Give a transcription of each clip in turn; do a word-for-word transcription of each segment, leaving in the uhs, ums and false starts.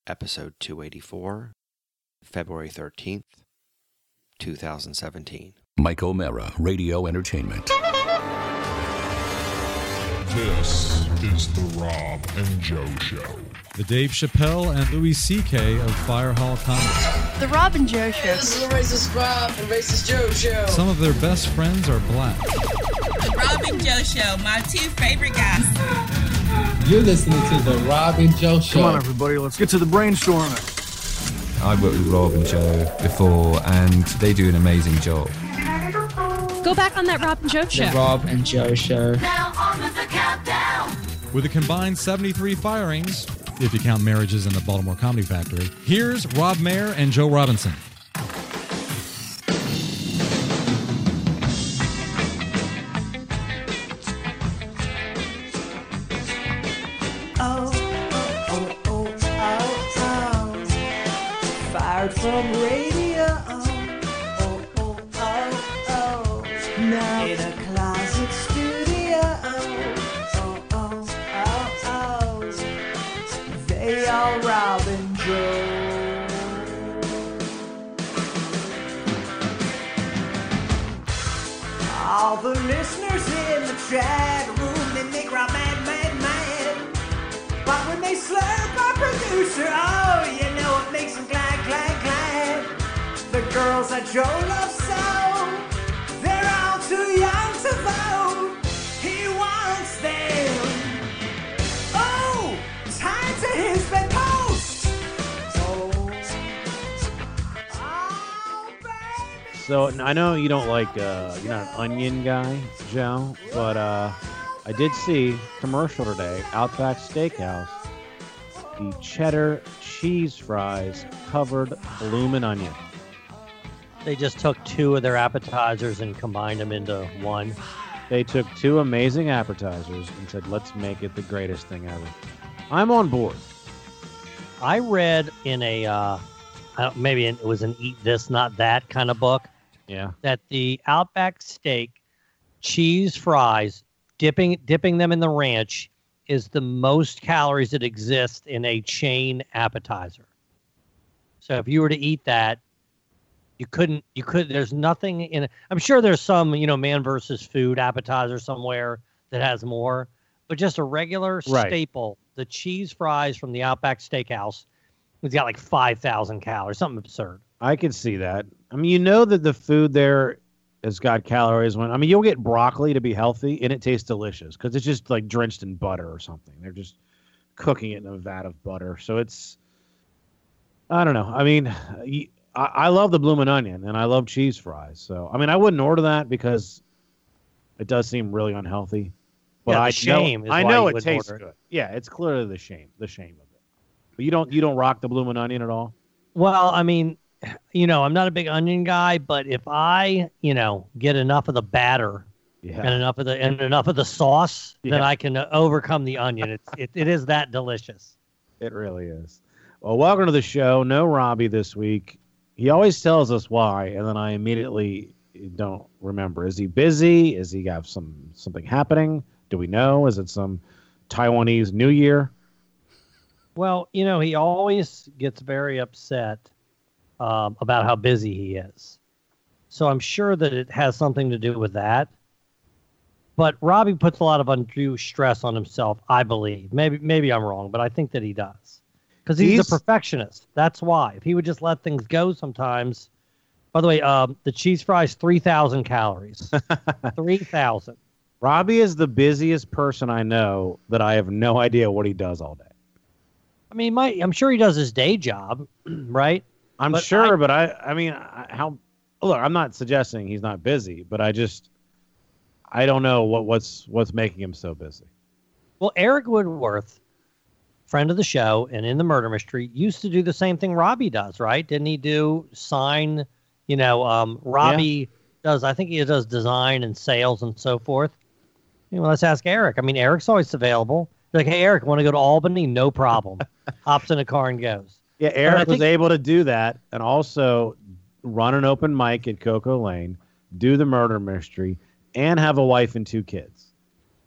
episode two eighty-four, February thirteenth, twenty seventeen. Mike O'Mara, Radio Entertainment. This is the Rob and Joe Show. The Dave Chappelle and Louis C K of Fire Hall Comedy. The Rob and Joe Show. This is the Racist Rob and Racist Joe Show. Some of their best friends are black. The Rob and Joe Show, my two favorite guys. You're listening to the Rob and Joe Show. Come on, everybody, let's get to the brainstorming. I've worked with Rob and Joe before, and they do an amazing job. Go back on that Rob and Joe Show. The Rob and Joe Show. Now on with the countdown. With a combined seventy-three firings, if you count marriages in the Baltimore Comedy Factory, here's Rob Mayer and Joe Robinson. Oh, oh, oh, oh, oh. Fired from radio. Oh, oh, oh, oh. Now in a closet studio. Oh, oh, oh, oh. They are Rob and Joe. All the listeners in the chat room, they make Rob mad, mad, mad. But when they slurp our producer, oh, you know it makes them glad, glad, glad. The girls that Joe loves so, they're all too young to vote. He wants them. Oh, time to his bedpost. Oh, oh, baby. So I know you don't like, uh, you're not an onion guy, Joe, but uh, I did see commercial today, Outback Steakhouse, the cheddar cheese fries covered bloomin' onion. They just took two of their appetizers and combined them into one. They took two amazing appetizers and said, let's make it the greatest thing ever. I'm on board. I read in a, uh, maybe it was an Eat This, Not That kind of book, Yeah. that the Outback steak cheese fries, dipping dipping them in the ranch, is the most calories that exist in a chain appetizer. So if you were to eat that, you couldn't, you could, there's nothing in it. I'm sure there's some, you know, man versus food appetizer somewhere that has more, but just a regular Right. staple, the cheese fries from the Outback Steakhouse, it's got like five thousand calories, something absurd. I could see that. I mean, you know that the food there has got calories. When I mean, you'll get broccoli to be healthy, and it tastes delicious because it's just like drenched in butter or something. They're just cooking it in a vat of butter. So it's, I don't know. I mean, y- I, I love the bloomin' onion, and I love cheese fries. So, I mean, I wouldn't order that because it does seem really unhealthy. But Yeah, the I shame know, is I why know you it wouldn't tastes order it. good. Yeah, it's clearly the shame, the shame of it. But you don't, you don't rock the bloomin' onion at all? Well, I mean, you know, I'm not a big onion guy, but if I, you know, get enough of the batter Yeah. and enough of the and enough of the sauce, then Yeah. I can uh, overcome the onion. It's it, it is that delicious. It really is. Well, welcome to the show. No Robbie this week. He always tells us why, and then I immediately don't remember. Is he busy? Is he got some something happening? Do we know? Is it some Taiwanese New Year? Well, you know, he always gets very upset um, about how busy he is. So I'm sure that it has something to do with that. But Robbie puts a lot of undue stress on himself, I believe. Maybe maybe I'm wrong, but I think that he does. Because he's, He's- a perfectionist. That's why. If he would just let things go sometimes. By the way, um, the cheese fries, three thousand calories. three thousand. Robbie is the busiest person I know that I have no idea what he does all day. I mean, my, I'm sure he does his day job, right? I'm But sure, I- but I, I mean, I, how? Look, I'm not suggesting he's not busy, but I just, I don't know what, what's what's making him so busy. Well, Eric Woodworth, friend of the show and in the murder mystery, used to do the same thing Robbie does, right? Didn't he do sign, you know, um, Robbie does, I think he does design and sales and so forth. You know, let's ask Eric. I mean, Eric's always available. You're like, hey, Eric, want to go to Albany? No problem. Hops in a car and goes. Yeah, But I Eric was think- able to do that and also run an open mic at Coco Lane, do the murder mystery, and have a wife and two kids.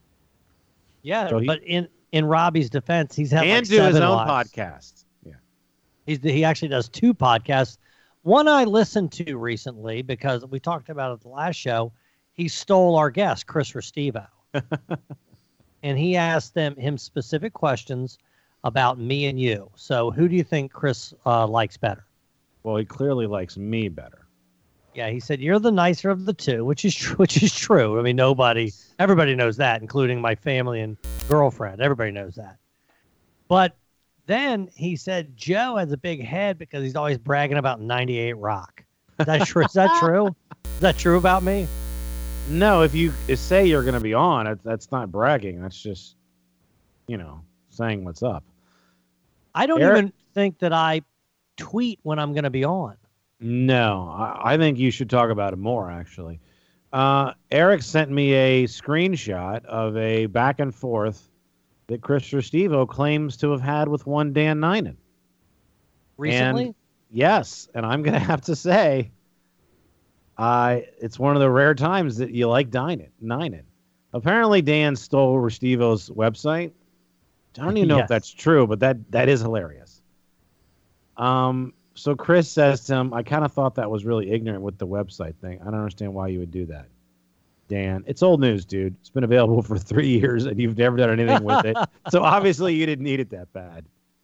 Yeah, So he- but in, in Robbie's defense, he's had and like do his seven own wives. podcast. Yeah. He's he actually does two podcasts. One I listened to recently because we talked about it at the last show. He stole our guest, Chris Restivo. And he asked them him specific questions about me and you. So who do you think Chris uh, likes better? Well, he clearly likes me better. Yeah, he said you're the nicer of the two, which is tr- which is true. I mean, nobody, everybody knows that, including my family and girlfriend. Everybody knows that. But then he said Joe has a big head because he's always bragging about ninety-eight Rock. Is that true? Is that true? Is that true about me? No, if you say you're going to be on, it, that's not bragging. That's just, you know, saying what's up. I don't Eric? even think that I tweet when I'm going to be on. No, I, I think you should talk about it more, actually. Uh, Eric sent me a screenshot of a back and forth that Chris Restivo claims to have had with one Dan Ninen. Recently? And, yes, and I'm going to have to say, uh, it's one of the rare times that you like Ninen. Ninen. Apparently, Dan stole Restivo's website. I don't even know Yes. if that's true, but that that is hilarious. Um. So Chris says to him, I kind of thought that was really ignorant with the website thing. I don't understand why you would do that. Dan, it's old news, dude. It's been available for three years, and you've never done anything with it. So obviously you didn't need it that bad.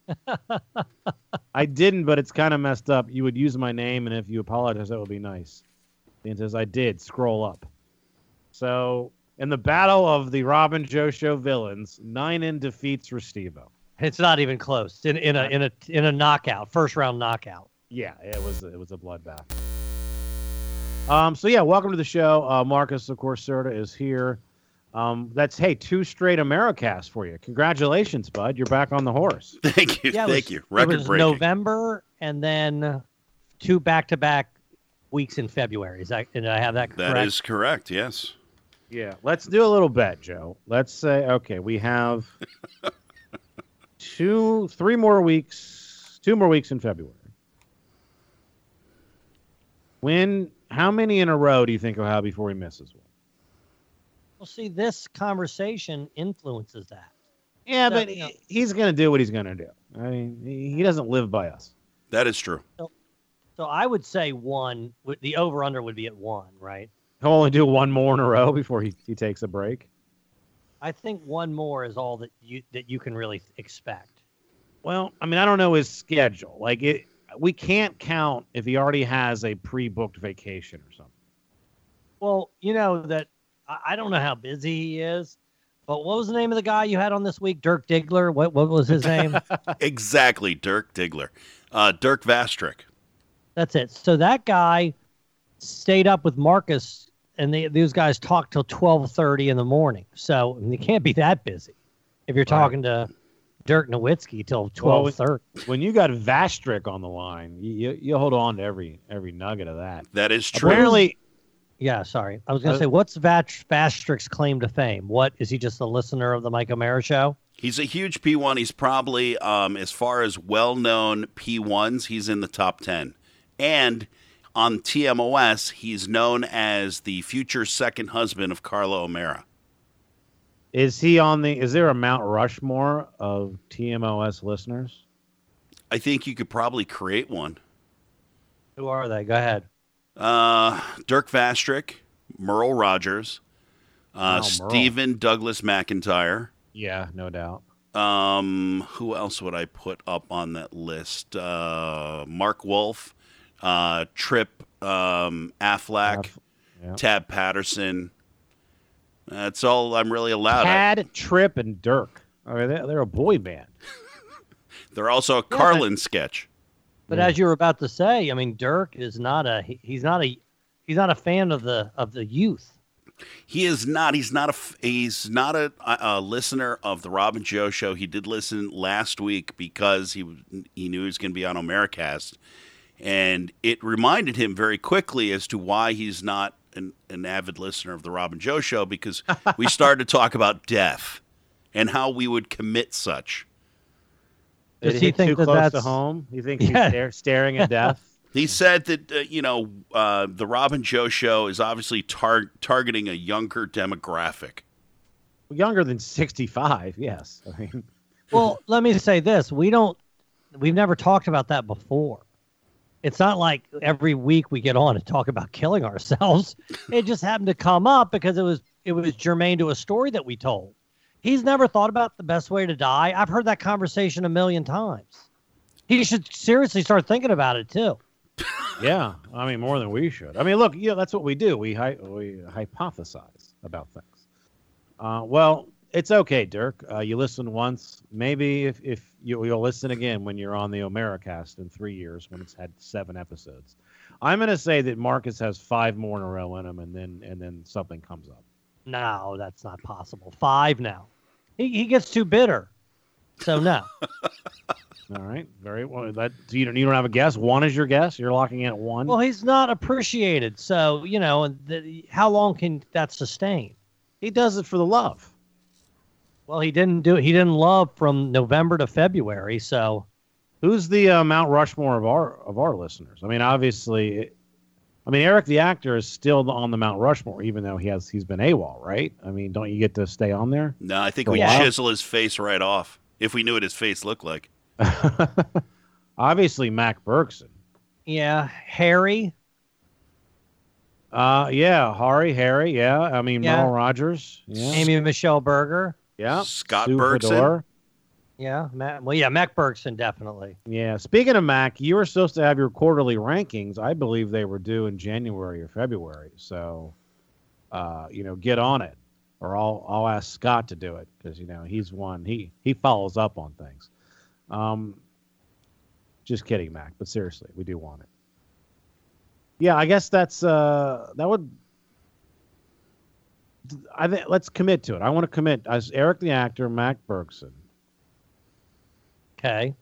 I didn't, but it's kind of messed up. You would use my name, and if you apologize, that would be nice. Dan says, I did. Scroll up. So in the battle of the Robin Joe Show villains, Ninen defeats Restivo. It's not even close. In in a in a in a knockout, first round knockout. Yeah, it was it was a bloodbath. Um, so yeah, welcome to the show. Uh, Marcus, of course, Serta is here. Um, that's hey, two straight Americasts for you. Congratulations, bud. You're back on the horse. Thank you, Yeah, it thank was- you. It Record was breaking. November and then two back to back weeks in February. Is that did I have that correct? That is correct. Yes. Yeah, let's do a little bet, Joe. Let's say okay, we have two, three more weeks, two more weeks in February. When, how many in a row do you think he'll have before he misses one? Well, see, this conversation influences that. Yeah, So, but you know- he's going to do what he's going to do. I mean, he he doesn't live by us. That is true. So I would say one. would- The over under would be at one, right? He'll only do one more in a row before he, he takes a break. I think one more is all that you that you can really expect. Well, I mean, I don't know his schedule. Like it, we can't count if he already has a pre-booked vacation or something. Well, you know that I I don't know how busy he is, but what was the name of the guy you had on this week? Dirk Diggler. What what was his name? Exactly, Dirk Diggler. Uh, Dirk Vastrick. That's it. So that guy stayed up with Marcus, and they, those guys talked till twelve thirty in the morning. So they can't be that busy if you're talking to Dirk Nowitzki till twelve thirty. Well, when you got Vastrick on the line, you, you you hold on to every every nugget of that. That is true. Apparently, Yeah, sorry. I was going to Uh, say, what's Vast- Vastrick's claim to fame? What is he just a listener of the Mike O'Mara show? He's a huge P one. He's probably, um, as far as well-known P ones, he's in the top ten. And on T M O S, he's known as the future second husband of Carla O'Mara. is he on the? Is there a Mount Rushmore of T M O S listeners? I think you could probably create one. Who are they? Go ahead. Uh, Dirk Vastrick, Merle Rogers, uh, Oh, Merle. Stephen Douglas McIntyre. Yeah, no doubt. Um, who else would I put up on that list? Uh, Mark Wolf, uh, Trip, um, Affleck, Aff- yeah. Tab Patterson. That's all I'm really allowed. I- Tad, Trip, and Dirk. I mean, they're, they're a boy band. they're also a Carlin sketch. But as you were about to say, I mean, Dirk is not a he, he's not a he's not a fan of the of the youth. He is not. He's not a. f- He's not a, a listener of the Rob and Joe show. He did listen last week because he was- he knew he was going to be on Omeracast, and it reminded him very quickly as to why he's not an, an avid listener of the Rob and Joe show, because we started to talk about death and how we would commit such. Did Does he he hit think too that close to that's- home? You think Yeah. he's stare, staring at death? He said that uh, you know uh, the Rob and Joe show is obviously tar- targeting a younger demographic. Younger than sixty-five, yes. I mean, Well, let me say this: we don't we've never talked about that before. It's not like every week we get on and talk about killing ourselves. It just happened to come up because it was it was germane to a story that we told. He's never thought about the best way to die. I've heard that conversation a million times. He should seriously start thinking about it too. Yeah, I mean more than we should. I mean, look, you know, that's what we do. We hy- we hypothesize about things. Uh, well, it's okay, Dirk. Uh, you listen once. Maybe if, if you, you'll listen again when you're on the Omeracast in three years when it's had seven episodes. I'm going to say that Marcus has five more in a row in him, and then and then something comes up. No, that's not possible. Five now. He he gets too bitter. So no. All right, very well. That so you don't you don't have a guess. One is your guess. You're locking in at one. Well, he's not appreciated. So you know, the, how long can that sustain? He does it for the love. Well, he didn't do it. He didn't love from November to February. So, who's the uh, Mount Rushmore of our of our listeners? I mean, obviously, I mean Eric the actor is still on the Mount Rushmore, even though he has he's been AWOL, right? I mean, don't you get to stay on there? No, I think we chisel his face right off if we knew what his face looked like. Obviously, Mac Bergson. Yeah, Harry. Uh, yeah, Hari, Harry. Yeah, I mean Yeah. Merle Rogers. Yeah, Amy Michelle Berger. Yeah, Scott Sue Bergson. Fedor. Yeah, Matt, well, yeah, Mac Bergson, definitely. Yeah. Speaking of Mac, you were supposed to have your quarterly rankings. I believe they were due in January or February. So, uh, you know, get on it, or I'll I'll ask Scott to do it because you know he's one he he follows up on things. Um, just kidding, Mac. But seriously, we do want it. Yeah, I guess that's uh that would. I think let's commit to it. I want to commit as Eric the actor, Mac Bergson. Okay.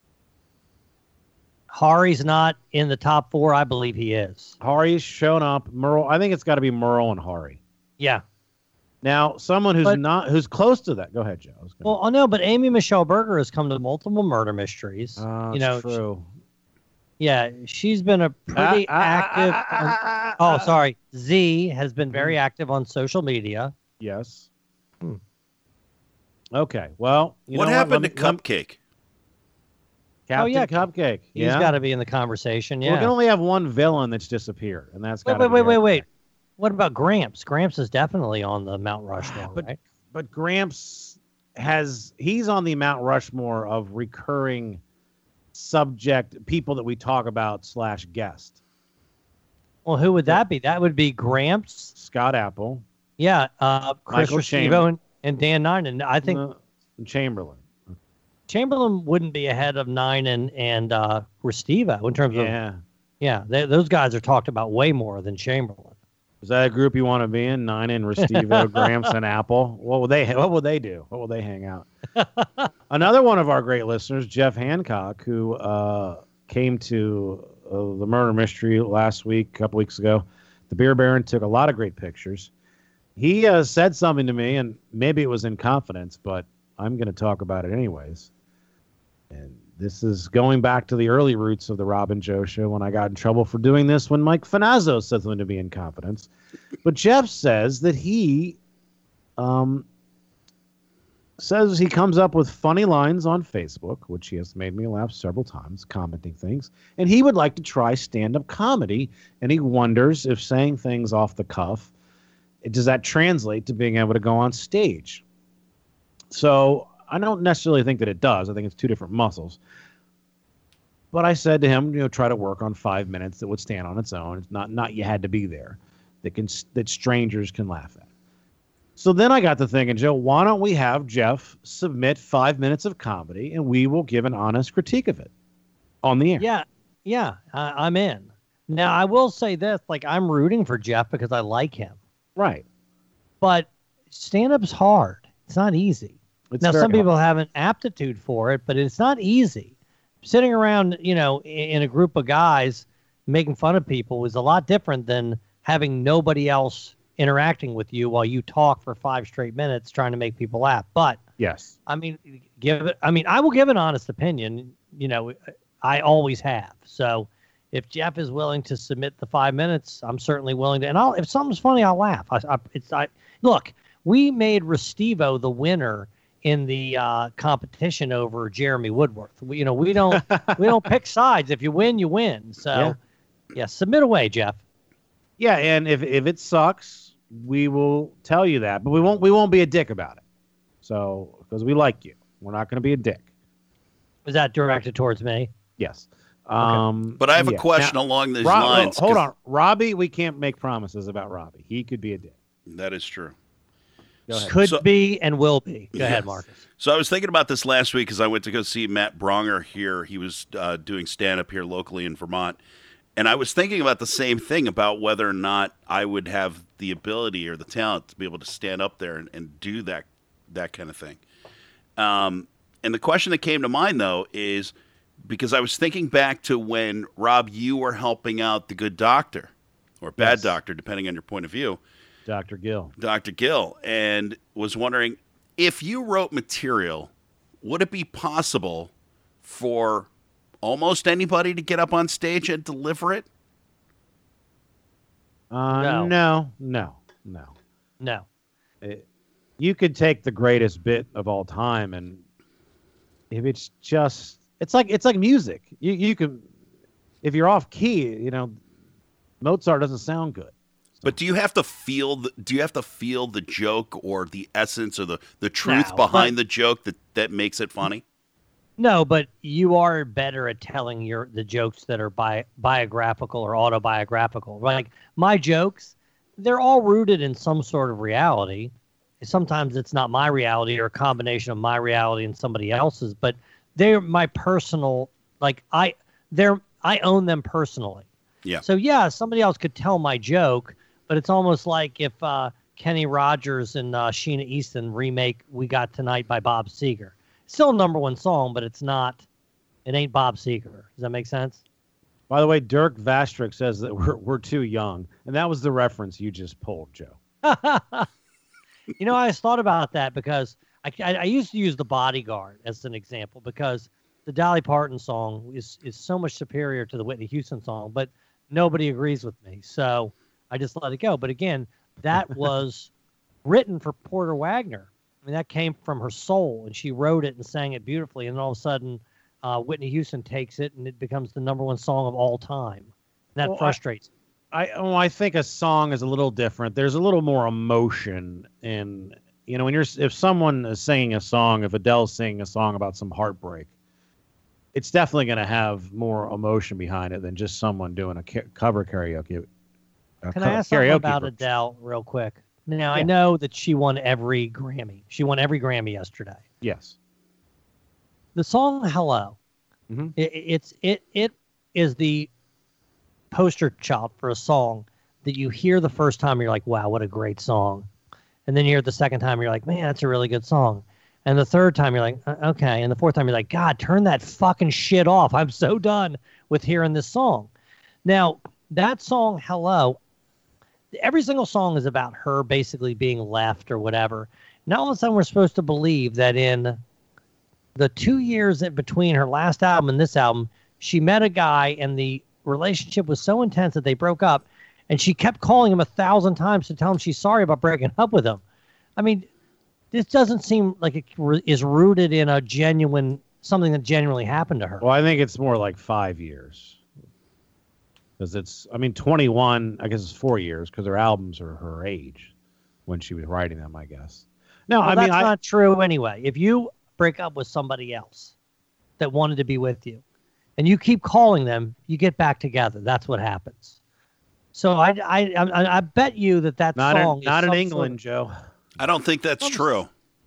Hari's not in the top four. I believe he is. Hari's shown up. Merle, I think it's got to be Merle and Hari. Yeah. Now, someone who's But- not who's close to that. Go ahead, Joe. I was gonna- Well, oh no, but Amy Michelle Berger has come to multiple murder mysteries. Uh, you know, it's true. yeah, she's been a pretty Ah, ah, active. ah, ah, on- ah, oh, ah. sorry. Z has been very active on social media. Yes. Okay. Well, you what know happened Let to me- let- Cupcake? Captain Oh, yeah. Cupcake. He's yeah. got to be in the conversation. Well, we Yeah. can only have one villain that's disappeared, and that's wait, got wait, wait, wait, wait. What about Gramps? Gramps is definitely on the Mount Rushmore, But- right? But Gramps has he's on the Mount Rushmore of recurring subject people that we talk about slash guest. Well, who would that be? That would be Gramps. Scott Apple. Yeah, uh, Chris Michael Restivo Chamberlain. and, and Dan Nine. And I think Uh, Chamberlain. Chamberlain wouldn't be ahead of Nine and and uh, Restivo in terms of Yeah. yeah. They, those guys are talked about way more than Chamberlain. Is that a group you want to be in? Nine and Restivo, Gramps, and Apple. What would they? What would they do? What would they hang out? Another one of our great listeners, Jeff Hancock, who uh, came to uh, the murder mystery last week, a couple weeks ago. The Beer Baron took a lot of great pictures. He uh, said something to me, and maybe it was in confidence, but I'm going to talk about it anyways. And this is going back to the early roots of the Rob and Joe show when I got in trouble for doing this when Mike Finazzo said something to me in confidence. But Jeff says that he um, says he comes up with funny lines on Facebook, which he has made me laugh several times, commenting things. And he would like to try stand-up comedy. And he wonders if saying things off the cuff, does that translate to being able to go on stage? So I don't necessarily think that it does. I think it's two different muscles. But I said to him, you know, try to work on five minutes that would stand on its own. It's not not you had to be there. That can that strangers can laugh at. So then I got to thinking, Joe, why don't we have Jeff submit five minutes of comedy and we will give an honest critique of it on the air? Yeah, yeah, I, I'm in. Now I will say this: like I'm rooting for Jeff because I like him. Right. But stand-up's hard. It's not easy. It's now very some people hard. have an aptitude for it, but it's not easy. Sitting around, you know, in, in a group of guys making fun of people is a lot different than having nobody else interacting with you while you talk for five straight minutes trying to make people laugh. But yes, I mean, give it. I mean, I will give an honest opinion. You know, I always have. So if Jeff is willing to submit the five minutes, I'm certainly willing to. And I'll if something's funny, I'll laugh. I, I, it's I look. We made Restivo the winner in the uh, competition over Jeremy Woodworth. We, you know, we don't we don't pick sides. If you win, you win. So, yeah, yeah submit away, Jeff. Yeah, and if if it sucks, we will tell you that, but we won't we won't be a dick about it. So, because we like you, we're not going to be a dick. Was that directed towards me? Yes. Um, okay. But I have yeah. a question now, along these Rob, lines. Hold on, Robbie. We can't make promises about Robbie. He could be a dick. That is true. Could so, be and will be. Go yes. ahead, Marcus. So I was thinking about this last week because I went to go see Matt Bronger here. He was uh, doing stand-up here locally in Vermont. And I was thinking about the same thing about whether or not I would have the ability or the talent to be able to stand up there and, and do that that kind of thing. Um, and the question that came to mind, though, is because I was thinking back to when, Rob, you were helping out the Good Doctor or Bad yes. Doctor, depending on your point of view. Doctor Gill. Doctor Gill. And was wondering, if you wrote material, would it be possible for almost anybody to get up on stage and deliver it? Uh, no. No. No. No. No. It, you could take the greatest bit of all time, and if it's just, it's like it's like music. You you can, if you're off key, you know, Mozart doesn't sound good. But do you have to feel the, do you have to feel the joke or the essence or the, the truth no, behind but, the joke that, that makes it funny? No, but you are better at telling your the jokes that are bi- biographical or autobiographical. Like my jokes, they're all rooted in some sort of reality. Sometimes it's not my reality or a combination of my reality and somebody else's, but they're my personal, like I they're I own them personally. Yeah. So yeah, somebody else could tell my joke, but it's almost like if uh, Kenny Rogers and uh, Sheena Easton remake "We Got Tonight" by Bob Seger. Still a number one song, but it's not. It ain't Bob Seger. Does that make sense? By the way, Dirk Vastrick says that we're we're too young, and that was the reference you just pulled, Joe. You know, I just thought about that because I, I, I used to use The Bodyguard as an example because the Dolly Parton song is is so much superior to the Whitney Houston song, but nobody agrees with me, so I just let it go. But again, that was written for Porter Wagner. I mean, that came from her soul, and she wrote it and sang it beautifully. And all of a sudden, uh, Whitney Houston takes it, and it becomes the number one song of all time. And that well, frustrates me. I, oh, I think a song is a little different. There's a little more emotion in, you know, when you're if someone is singing a song, if Adele's singing a song about some heartbreak, it's definitely going to have more emotion behind it than just someone doing a ca- cover karaoke. Can co- I ask something about version. Adele real quick? Now, yeah. I know that she won every Grammy. She won every Grammy yesterday. Yes. The song "Hello," mm-hmm. it, it's it it is the poster child for a song that you hear the first time, you're like, "Wow, what a great song," and then you hear it the second time, you're like, "Man, that's a really good song," and the third time, you're like, "Okay," and the fourth time, you're like, "God, turn that fucking shit off! I'm so done with hearing this song." Now, that song "Hello." Every single song is about her basically being left or whatever. Now all of a sudden we're supposed to believe that in the two years in between her last album and this album, she met a guy and the relationship was so intense that they broke up, and she kept calling him a thousand times to tell him she's sorry about breaking up with him. I mean, this doesn't seem like it is rooted in a genuine, something that genuinely happened to her. Well, I think it's more like five years. Because it's, I mean, twenty-one, I guess it's four years because her albums are her age when she was writing them, I guess. No, well, I that's mean, that's not I, true anyway. If you break up with somebody else that wanted to be with you and you keep calling them, you get back together. That's what happens. So I, I, I, I bet you that that not song in, is not in England, sort of, Joe. I don't think that's true.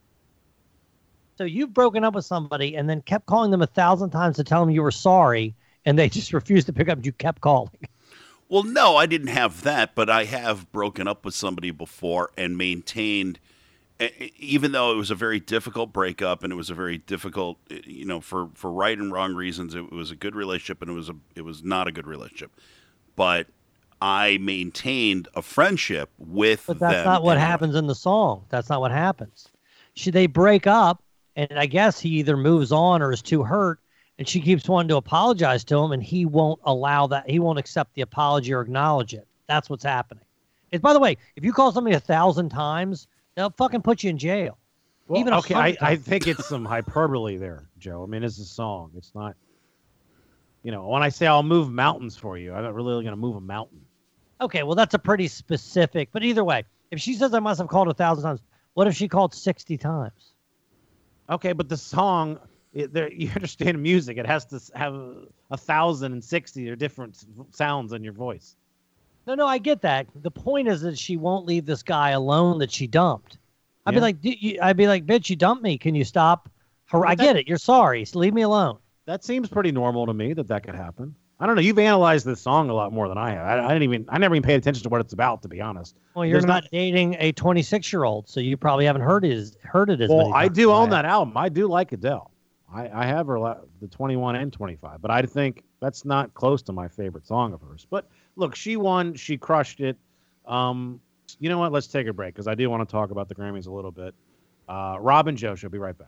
So you've broken up with somebody and then kept calling them a thousand times to tell them you were sorry, and they just refused to pick up. You kept calling. Well, no, I didn't have that, but I have broken up with somebody before and maintained, even though it was a very difficult breakup and it was a very difficult, you know, for, for right and wrong reasons, it was a good relationship and it was a it was not a good relationship. But I maintained a friendship with them. But that's not what anyway. happens in the song. That's not what happens. She, they break up, and I guess he either moves on or is too hurt. And she keeps wanting to apologize to him, and he won't allow that. He won't accept the apology or acknowledge it. That's what's happening. And by the way, if you call somebody a thousand times, they'll fucking put you in jail. Well, Even a okay, I, hundred I times. think it's some hyperbole there, Joe. I mean, it's a song. It's not, you know, when I say I'll move mountains for you, I'm not really going to move a mountain. Okay, well, that's a pretty specific. But either way, if she says I must have called a thousand times, what if she called sixty times? Okay, but the song, it, there, you understand music. It has to s- have a, a thousand and sixty or different s- sounds in your voice. No, no, I get that. The point is that she won't leave this guy alone that she dumped. I'd Yeah. be like, "D- you- I'd be like, bitch, you dumped me. Can you stop? Har- But I that- get it. You're sorry. So leave me alone. That seems pretty normal to me that that could happen. I don't know. You've analyzed this song a lot more than I have. I, I didn't even. I never even paid attention to what it's about, to be honest. Well, you're There's not dating a twenty-six-year-old, so you probably haven't heard it as heard it as Well, many I times do as own have. that album. I do like Adele. I, I have her la- the twenty-one and twenty-five, but I think that's not close to my favorite song of hers. But look, she won. She crushed it. Um, you know what? Let's take a break because I do want to talk about the Grammys a little bit. Uh, Rob and Joe show. Be right back.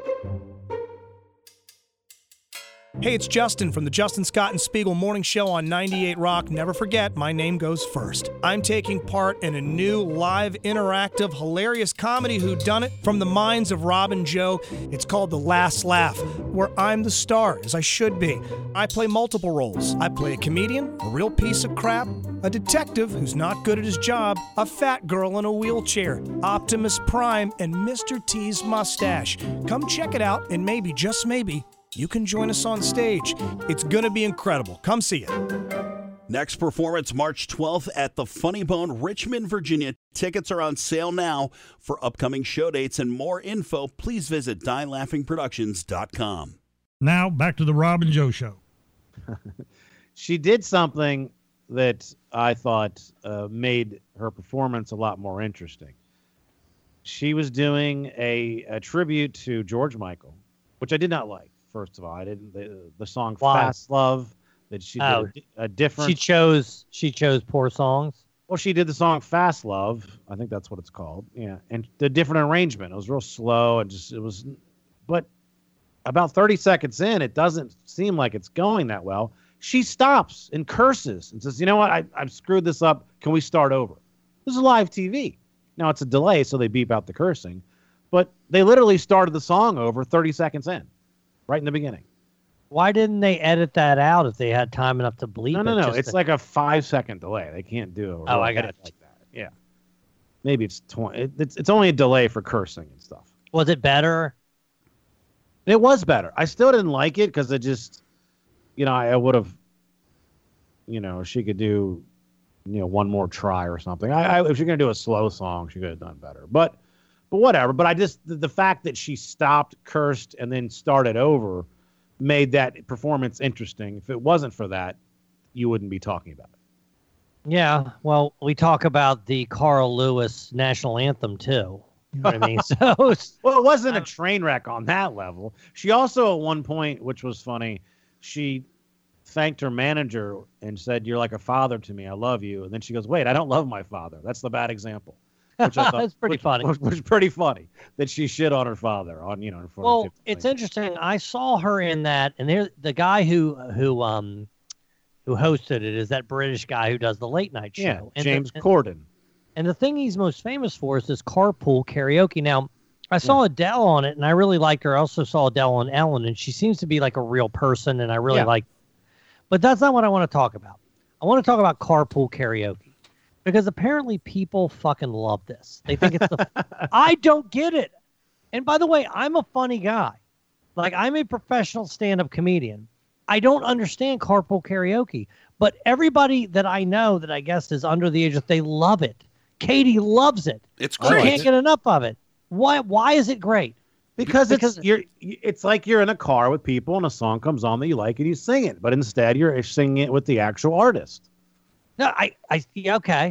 Hey, it's Justin from the Justin Scott and Spiegel Morning Show on ninety-eight Rock. Never forget, my name goes first. I'm taking part in a new live, interactive, hilarious comedy whodunit from the minds of Rob and Joe. It's called The Last Laugh, where I'm the star, as I should be. I play multiple roles. I play a comedian, a real piece of crap, a detective who's not good at his job, a fat girl in a wheelchair, Optimus Prime, and Mister T's mustache. Come check it out, and maybe, just maybe, you can join us on stage. It's gonna be incredible. Come see it. Next performance, March twelfth at the Funny Bone, Richmond, Virginia. Tickets are on sale now. For upcoming show dates and more info, please visit die laughing productions dot com. Now, back to the Rob and Joe show. She did something that I thought uh, made her performance a lot more interesting. She was doing a, a tribute to George Michael, which I did not like. First of all, I didn't the, the song Why? "Fast Love" that she did Oh. a, di- a different. She chose she chose poor songs. Well, she did the song "Fast Love." I think that's what it's called. Yeah, and the different arrangement. It was real slow and just it was, but about thirty seconds in, it doesn't seem like it's going that well. She stops and curses and says, "You know what? I I've screwed this up. Can we start over?" This is live T V. Now it's a delay, so they beep out the cursing, but they literally started the song over thirty seconds in, right in the beginning. Why didn't they edit that out if they had time enough to bleep No, it? no, no. just It's to- like a five second delay. They can't do it. Oh, I got it. like that. Yeah. Maybe it's twenty. It, it's it's only a delay for cursing and stuff. Was it better? It was better. I still didn't like it because it just, you know, I, I would have, you know, she could do, you know, one more try or something. I, I if you're gonna do a slow song, she could have done better. But, but whatever. But I just the, the fact that she stopped, cursed, and then started over, made that performance interesting. If it wasn't for that, you wouldn't be talking about it. Yeah. Well, we talk about the Carl Lewis national anthem too. You know what I mean? So it's- Well, it wasn't a train wreck on that level. She also, at one point, which was funny, she thanked her manager and said, "You're like a father to me. I love you." And then she goes, "Wait, I don't love my father. That's the bad example." Which I thought, That's pretty which, funny. Which was pretty funny that she shit on her father on you know. In front well, of fifty it's interesting. I saw her in that, and there the guy who who um who hosted it is that British guy who does the late night show. Yeah, And James the, and, Corden. and the thing he's most famous for is this carpool karaoke. Now, I saw Adele on it, and I really liked her. I also saw Adele on Ellen, and she seems to be like a real person, and I really Yeah. like. But that's not what I want to talk about. I want to talk about carpool karaoke because apparently people fucking love this. They think it's the. I don't get it. And by the way, I'm a funny guy. Like, I'm a professional stand-up comedian. I don't understand carpool karaoke, but everybody that I know that I guess is under the age of, they love it. Katie loves it. It's She great. can't get enough of it. Why? Why is it great? Because, Because- it's you're it's like you're in a car with people and a song comes on that you like and you sing it, but instead you're singing it with the actual artist. No, I, I, yeah, okay.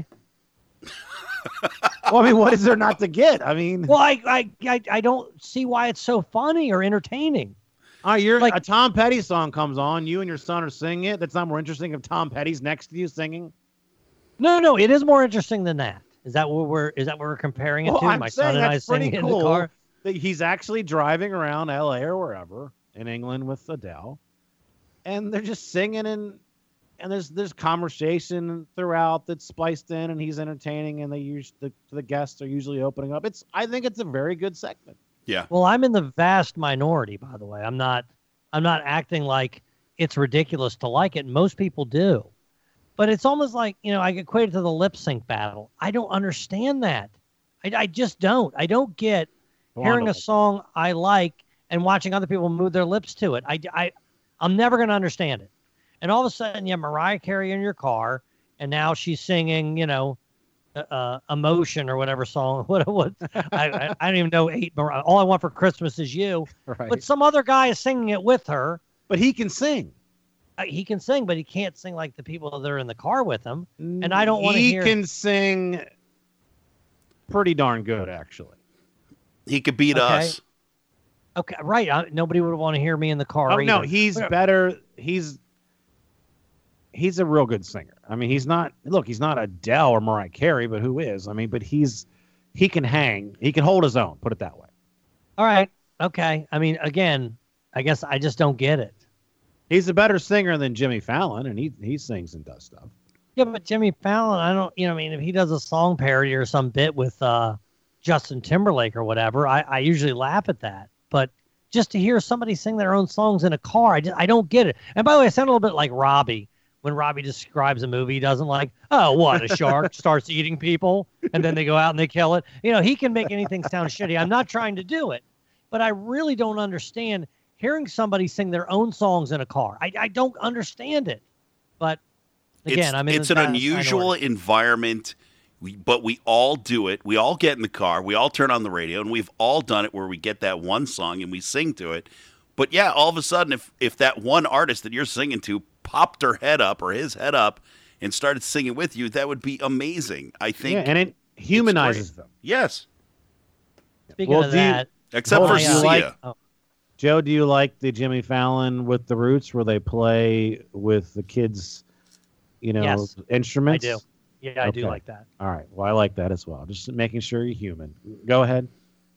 Well, I mean, what is there not to get? I mean, Well, I, I, I, I don't see why it's so funny or entertaining. all right, you're like- a Tom Petty song comes on, you and your son are singing it. That's not more interesting if Tom Petty's next to you singing. No, no, it is more interesting than that. Is that what we're? Is that what we're comparing it Well, to? I'm My saying son and I that's pretty singing in cool the car. that he's actually driving around L A or wherever in England with Adele, and they're just singing and and there's there's conversation throughout that's spliced in, and he's entertaining, and they use the the guests are usually opening up. It's I think it's a very good segment. Yeah. Well, I'm in the vast minority, by the way. I'm not I'm not acting like it's ridiculous to like it. Most people do. But it's almost like, you know, I equate it to the lip sync battle. I don't understand that. I, I just don't. I don't get hearing a song I like and watching other people move their lips to it. I, I, I'm never going to understand it. And all of a sudden, you have Mariah Carey in your car, and now she's singing, you know, uh, Emotion or whatever song. What? What? I, I, I don't even know. Eight. All I Want for Christmas Is You. Right. But some other guy is singing it with her. But he can sing. Uh, he can sing, but he can't sing like the people that are in the car with him. And I don't want to He hear. can sing pretty darn good, actually. He could beat Okay. us. Okay, right. I, nobody would want to hear me in the car. Oh no, either. he's But- better. He's he's a real good singer. I mean, he's not. Look, he's not Adele or Mariah Carey, but who is? I mean, but he's he can hang. He can hold his own. Put it that way. All right. Okay. I mean, again, I guess I just don't get it. He's a better singer than Jimmy Fallon, and he he sings and does stuff. Yeah, but Jimmy Fallon, I don't, you know, I mean, if he does a song parody or some bit with uh, Justin Timberlake or whatever, I, I usually laugh at that. But just to hear somebody sing their own songs in a car, I, just, I don't get it. And by the way, I sound a little bit like Robbie when Robbie describes a movie he doesn't like. Oh, what? A shark starts eating people, and then they go out and they kill it. You know, he can make anything sound shitty. I'm not trying to do it, but I really don't understand hearing somebody sing their own songs in a car. I, I don't understand it. But again, it's, I'm in it's the an vast unusual minority. environment, we, but we all do it. We all get in the car, we all turn on the radio, and we've all done it where we get that one song and we sing to it. But yeah, all of a sudden, if if that one artist that you're singing to popped her head up or his head up and started singing with you, that would be amazing. I think, Yeah, and it humanizes them. Yes, Speaking Well, of do you- that, except Hold for on, you Sia. like- oh, Joe, do you like the Jimmy Fallon with the Roots where they play with the kids, you know, Yes, instruments? I do. Yeah, I do Okay. like that. All right. Well, I like that as well. Just making sure you're human. Go ahead.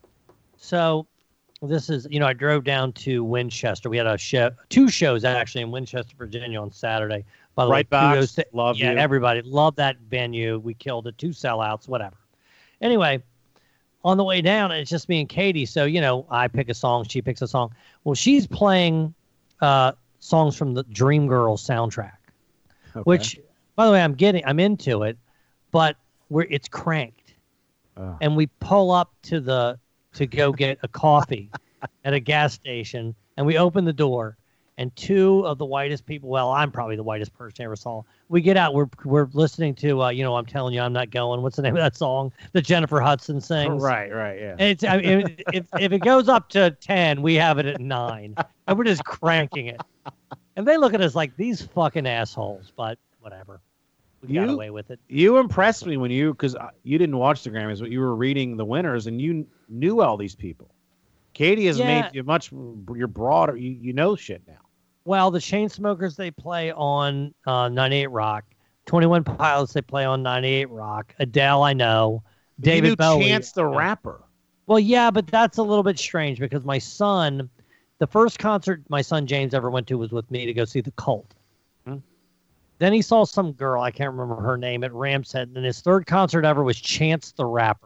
So this is, you know, I drove down to Winchester. We had a show, two shows actually in Winchester, Virginia on Saturday. By the Right way, Box, kudos to- love yeah, you. everybody loved that venue. We killed it. Two sellouts, whatever. Anyway, on the way down, it's just me and Katie. So, you know, I pick a song, she picks a song. Well, she's playing uh, songs from the Dreamgirls soundtrack, Okay. which, by the way, I'm getting, I'm into it, but we're it's cranked, Oh. and we pull up to the to go get a coffee at a gas station, and we open the door, and two of the whitest people, well, I'm probably the whitest person I ever saw. We get out, we're we're listening to, uh, you know, I'm telling you, I'm not going. What's the name of that song that Jennifer Hudson sings? Right, right, yeah. And it's, I mean, if if it goes up to ten, we have it at nine, and we're just cranking it. And they look at us like these fucking assholes, but whatever. We got You- away with it. You impressed me when you, because you didn't watch the Grammys, but you were reading the winners and you knew all these people. Katie has Yeah. made you much, you're broader, you, you know shit now. Well, the Chainsmokers, they play on uh, ninety-eight Rock. twenty-one Pilots, they play on ninety-eight Rock. Adele, I know. David you knew Bowie. Chance the Rapper. Well, yeah, but that's a little bit strange because my son, the first concert my son James ever went to was with me to go see The Cult. Hmm. Then he saw some girl, I can't remember her name, at Ram's Head, and his third concert ever was Chance the Rapper.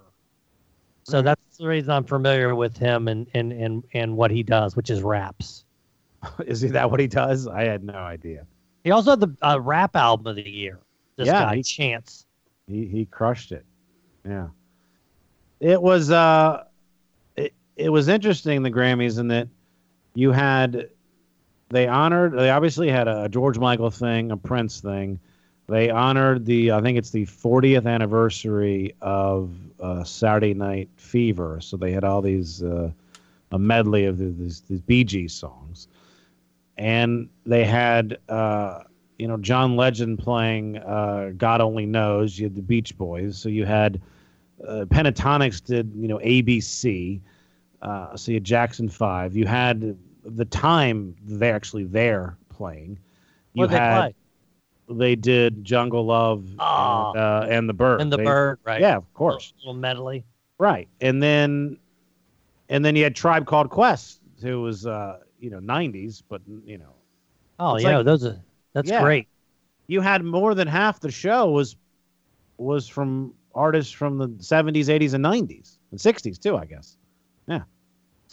So that's the reason I'm familiar with him and, and, and, and what he does, which is raps. Is he that what he does? I had no idea. He also had the uh, rap album of the year. This Yeah, guy, he- Chance. He he crushed it. Yeah. It was uh it, it was interesting, the Grammys, in that you had they honored they obviously had a George Michael thing, a Prince thing. They honored the I think it's the fortieth anniversary of uh, Saturday Night Fever. So they had all these uh, a medley of the, these these Bee Gees songs. And they had uh you know, John Legend playing uh, God Only Knows. You had the Beach Boys. So you had uh, Pentatonics did, you know, A B C. Uh, so you had Jackson five. You had the time they're actually there playing. You What'd they had, play? They did Jungle Love Ah. and, uh, and the Bird. And the They- Bird, right? Yeah, of course. Little, little medley. Right. And then and then you had Tribe Called Quest, who was, uh, you know, nineties, but, you know. Oh, It's yeah, like- those are that's Yeah. great. You had more than half the show was was from artists from the seventies, eighties, and nineties, and sixties too, I guess. Yeah.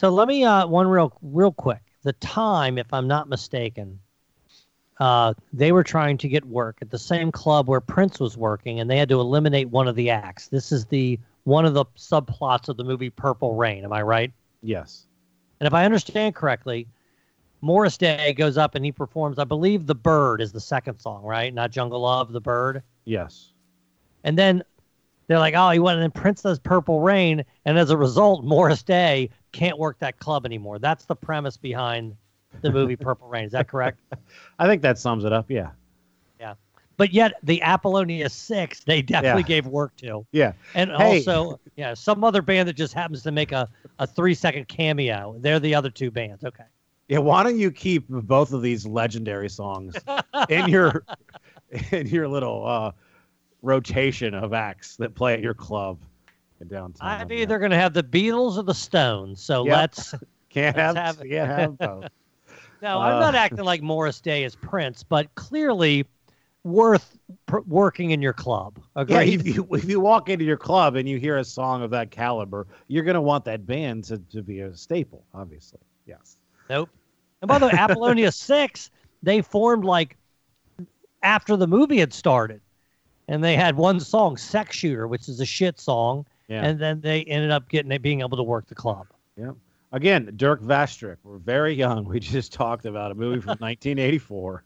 So let me uh, one real real quick. The Time, if I'm not mistaken, uh, they were trying to get work at the same club where Prince was working, and they had to eliminate one of the acts. This is the one of the subplots of the movie Purple Rain. Am I right? Yes. And if I understand correctly, Morris Day goes up and he performs, I believe The Bird is the second song, right? Not Jungle Love, The Bird. Yes. And then they're like, oh, he went, and then Prince does Purple Rain. And as a result, Morris Day can't work that club anymore. That's the premise behind the movie Purple Rain. Is that correct? I think that sums it up. Yeah. Yeah. But yet the Apollonia Six, they definitely Yeah. gave work to. Yeah. And Hey. also, yeah, some other band that just happens to make a, a three second cameo. They're the other two bands. Okay. Yeah, why don't you keep both of these legendary songs in your in your little uh, rotation of acts that play at your club in downtown? I'm either going to have the Beatles or the Stones. So Yep. let's Can't let's have, have can't have both. No, Uh, I'm not acting like Morris Day is Prince, but clearly worth pr- working in your club. Yeah, Agreed? if you if you walk into your club and you hear a song of that caliber, you're going to want that band to, to be a staple, obviously. Yes. Nope. And by the way, Apollonia Six, they formed like after the movie had started, and they had one song, "Sex Shooter," which is a shit song, Yeah. and then they ended up getting it, being able to work the club. Yeah. Again, Dirk Vastrick. We're very young. We just talked about a movie from nineteen eighty-four.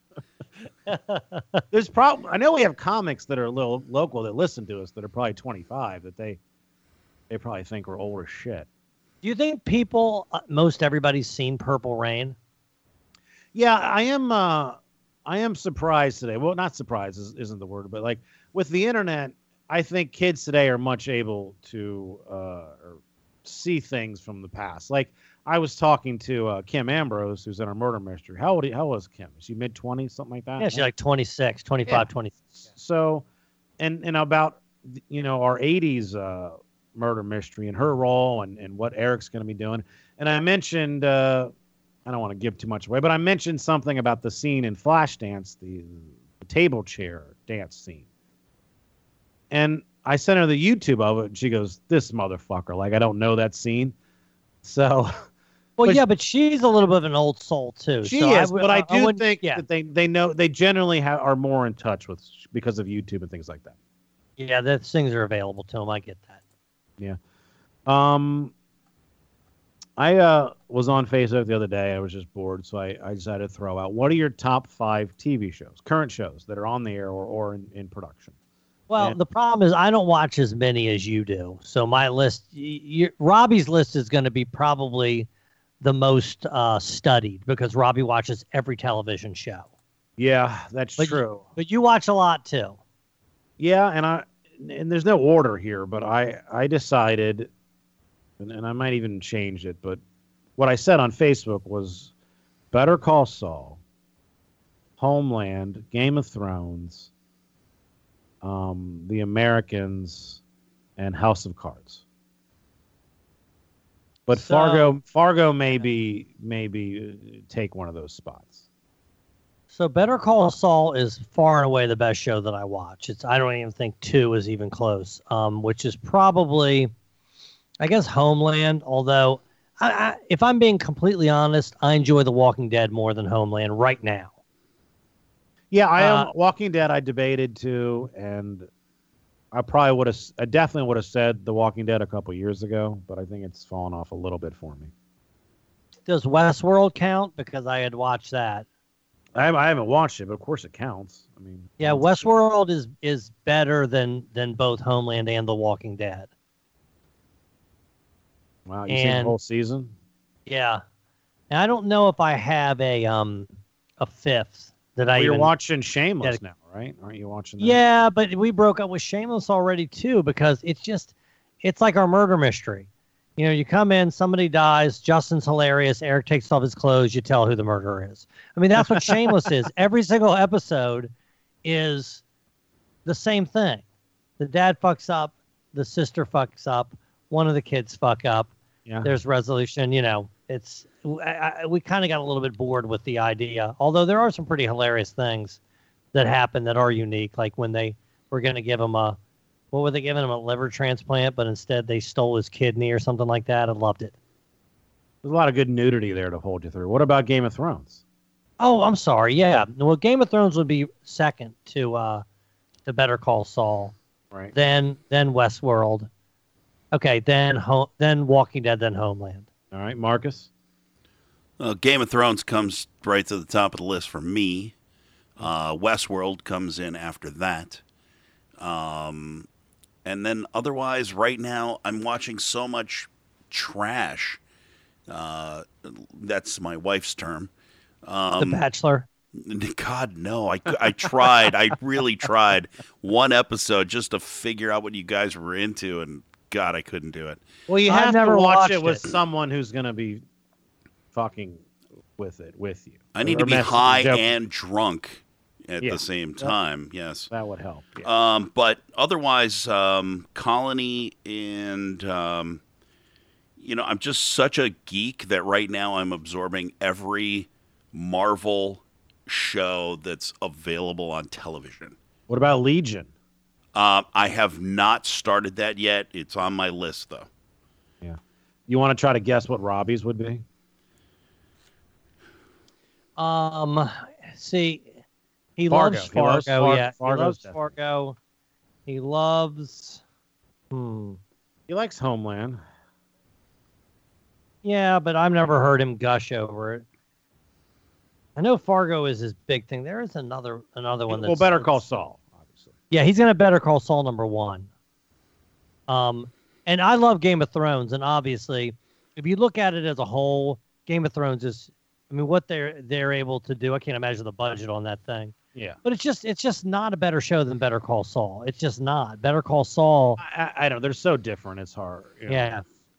There's probably I know we have comics that are a little local that listen to us that are probably twenty-five that they they probably think we're old as shit. Do you think people, uh, most everybody's seen Purple Rain? Yeah, I am. Uh, I am surprised today. Well, not surprised is, isn't the word, but like with the internet, I think kids today are much able to uh, or see things from the past. Like I was talking to uh, Kim Ambrose, who's in our murder mystery. How old? How was Kim? Is she mid twenties, something like that? Yeah, she's like twenty-six, twenty-five, Yeah. twenty-six. So, and and about you know our eighties uh, murder mystery and her role and and what Eric's going to be doing. And I mentioned. Uh, I don't want to give too much away, but I mentioned something about the scene in Flashdance, the, the table chair dance scene. And I sent her the YouTube of it, and she goes, "This motherfucker, like I don't know that scene." So, Well, but yeah, but she's a little bit of an old soul too. she so is. I, but I do wouldn't- think yeah, that they they know they generally have, are more in touch with because of YouTube and things like that. yeah, those things are available to them. I get that. Yeah. Um. I uh, was on Facebook the other day. I was just bored, so I, I decided to throw out, what are your top five T V shows, current shows that are on the air or, or in, in production? Well, And- the problem is I don't watch as many as you do. So my list, y y Robbie's list is going to be probably the most uh, studied because Robbie watches every television show. Yeah, that's But- true. But you watch a lot too. Yeah, and I and there's no order here, but I I decided, and, and I might even change it, but what I said on Facebook was Better Call Saul, Homeland, Game of Thrones, um, The Americans, and House of Cards. But So- Fargo Fargo maybe maybe uh, take one of those spots. So Better Call Saul is far and away the best show that I watch. It's I don't even think two is even close. Um, which is probably, I guess, Homeland. Although, I, I, if I'm being completely honest, I enjoy The Walking Dead more than Homeland right now. Yeah, I am Uh, Walking Dead. I debated too, and I probably would have. I definitely would have said The Walking Dead a couple years ago, but I think it's fallen off a little bit for me. Does Westworld count? Because I had watched that. I haven't, I haven't watched it, but of course it counts. I mean, Yeah, Westworld is is better than than both Homeland and The Walking Dead. wow, you seen the and- whole season? Yeah, and I don't know if I have a um a fifth that I Well, you're even. watching Shameless Yeah. now, right? Aren't you watching that? Yeah, but we broke up with Shameless already too because it's just it's like our murder mystery. You know, you come in, somebody dies, Justin's hilarious, Eric takes off his clothes, you tell who the murderer is. I mean, that's what Shameless is. Every single episode is the same thing. The dad fucks up, the sister fucks up, one of the kids fuck up. Yeah. There's resolution, you know. It's I, I, we kind of got a little bit bored with the idea, although there are some pretty hilarious things that happen that are unique, like when they were going to give him a, what were they giving him, a liver transplant, but instead they stole his kidney or something like that. I loved it. There's a lot of good nudity there to hold you through. What about Game of Thrones? Oh, I'm sorry. Yeah. Well, Game of Thrones would be second to uh, to Better Call Saul. Right. Then then Westworld. Okay. Then Ho- then Walking Dead. Then Homeland. All right, Marcus. Uh, Game of Thrones comes right to the top of the list for me. Uh, Westworld comes in after that. Um, and then otherwise, right now, I'm watching so much trash. Uh, that's my wife's term. Um, The Bachelor. God, no. I, I tried. I really tried one episode just to figure out what you guys were into, and God, I couldn't do it. Well, you I've have never to watch watched it with it. someone who's going to be fucking with it with you. I need Or to be messing- high joking. and drunk at Yeah. the same time. Yes. That would help. Yeah. Um, but otherwise, um, Colony and, um, you know, I'm just such a geek that right now I'm absorbing every Marvel show that's available on television. What about Legion? Uh, I have not started that yet. It's on my list, though. Yeah. You want to try to guess what Robbie's would be? Um, see, he Fargo. loves He loves Fargo. Far- yeah, Fargo's he loves definitely- Fargo. He loves. Hmm. He likes Homeland. Yeah, but I've never heard him gush over it. I know Fargo is his big thing. There is another another one that's Well, Better Call Saul, obviously. Yeah, he's gonna Better Call Saul number one. Um, and I love Game of Thrones, and obviously, if you look at it as a whole, Game of Thrones is, I mean, what they're they're able to do. I can't imagine the budget on that thing. Yeah. But it's just it's just not a better show than Better Call Saul. It's just not. Better Call Saul. I, I, I don't. They're so different. It's hard. you know. Yeah.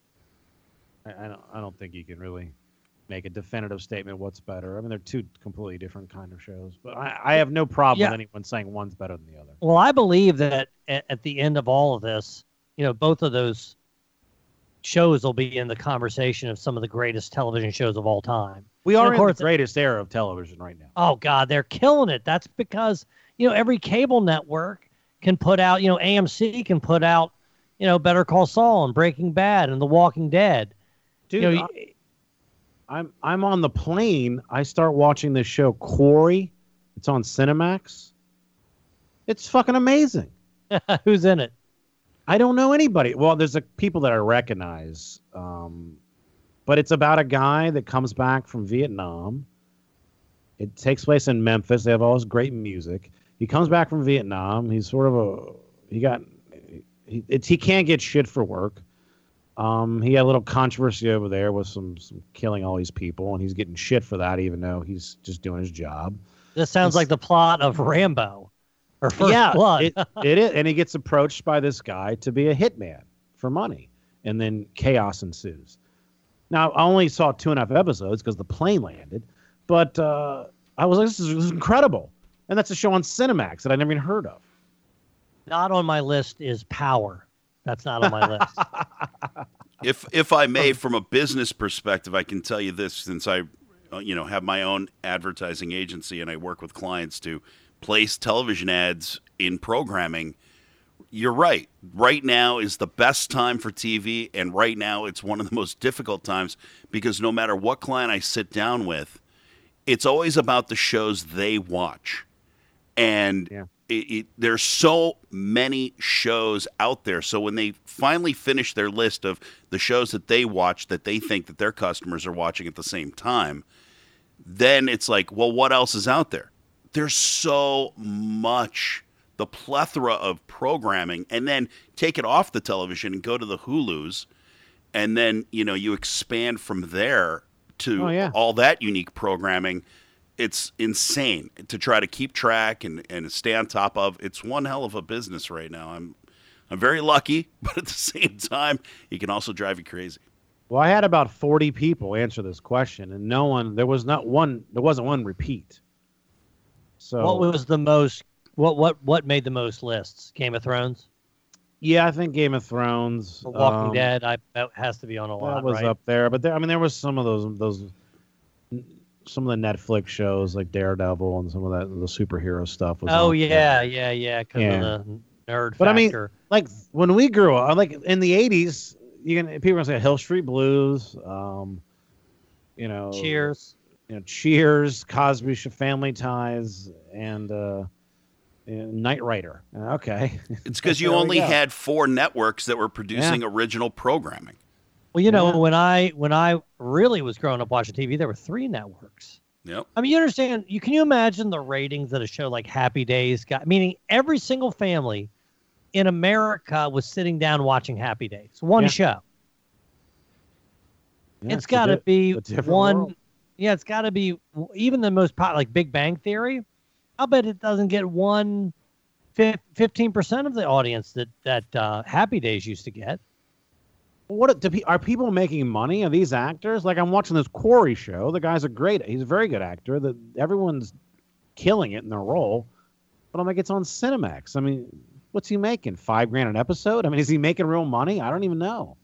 I, I don't. I don't think you can really make a definitive statement what's better. I mean, they're two completely different kind of shows. But I, I have no problem Yeah. with anyone saying one's better than the other. Well, I believe that at, at the end of all of this, you know, both of those shows will be in the conversation of some of the greatest television shows of all time. We And are of in course, the greatest era of television right now. Oh God, they're killing it. That's because, you know, every cable network can put out, you know, A M C can put out, you know, Better Call Saul and Breaking Bad and The Walking Dead. Dude, You know, I, I'm I'm on the plane. I start watching this show Quarry. It's on Cinemax. It's fucking amazing. Who's in it? I don't know anybody. Well, there's a people that I recognize, um, but it's about a guy that comes back from Vietnam. It takes place in Memphis. They have all this great music. He comes back from Vietnam. He's sort of a he got he it's, he can't get shit for work. Um, he had a little controversy over there with some, some killing all these people, and he's getting shit for that, even though he's just doing his job. This sounds like the plot of Rambo or First yeah, Blood. it, it is, and he gets approached by this guy to be a hitman for money, and then chaos ensues. Now, I only saw two and a half episodes because the plane landed, but uh, I was like, this is, this is incredible, and that's a show on Cinemax that I never even heard of. Not on my list is Power. That's not on my list. If if I may, from a business perspective, I can tell you this, since I, uh, you know, have my own advertising agency and I work with clients to place television ads in programming. You're right. Right now is the best time for T V, and right now it's one of the most difficult times because no matter what client I sit down with, it's always about the shows they watch, and yeah. it, it, there's so many shows out there. So when they finally finish their list of the shows that they watch that they think that their customers are watching at the same time, then it's like, well, what else is out there? There's so much, the plethora of programming, and then take it off the television and go to the Hulus, and then, you know, you expand from there to Oh, yeah. all that unique programming. It's insane to try to keep track and, and stay on top of. It's one hell of a business right now. I'm I'm very lucky, but at the same time, it can also drive you crazy. Well, I had about forty people answer this question, and no one, there was not one, there wasn't one repeat. So What was the most? What what what made the most lists? Game of Thrones, yeah, I think Game of Thrones, The Walking um, Dead. I that has to be on a lot. that was right? up there, but there, I mean, there was some of those those some of the Netflix shows like Daredevil and some of that the superhero stuff was. Oh on there. yeah, yeah, yeah. Because Yeah. of the nerd But I mean, factor. like when we grew up, like in the eighties, you can people are gonna say Hill Street Blues, um, you know, Cheers. You know, Cheers, Cosby Show, Family Ties, and uh, Knight Rider. Okay. It's because you There we only go. had four networks that were producing Yeah. original programming. Well, you know, Yeah. when I when I really was growing up watching T V, there were three networks. Yep. I mean, you understand? You can you imagine the ratings that a show like Happy Days got? Meaning, every single family in America was sitting down watching Happy Days. One Yeah. show. Yeah, it's a got to di- be a different one. world. Yeah, it's got to be even the most pop, like Big Bang Theory. I'll bet it doesn't get one fifteen percent of the audience that that uh, Happy Days used to get. What do, pe- are people making money? Are these actors? Like, I'm watching this Quarry show. The guy's a great, he's a very good actor. That everyone's killing it in their role. But I'm like, it's on Cinemax. I mean, what's he making? Five grand an episode? I mean, is he making real money? I don't even know.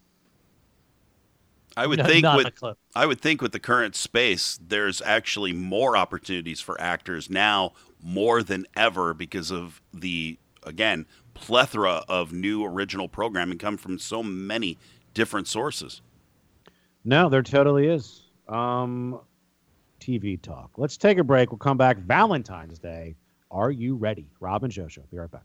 I would No, think not with a clue. I would think with the current space, there's actually more opportunities for actors now more than ever because of the again plethora of new original programming come from so many different sources. No, there totally is. Um, T V talk. Let's take a break. We'll come back. Valentine's Day. Are you ready? Rob and Joe Show. Be right back.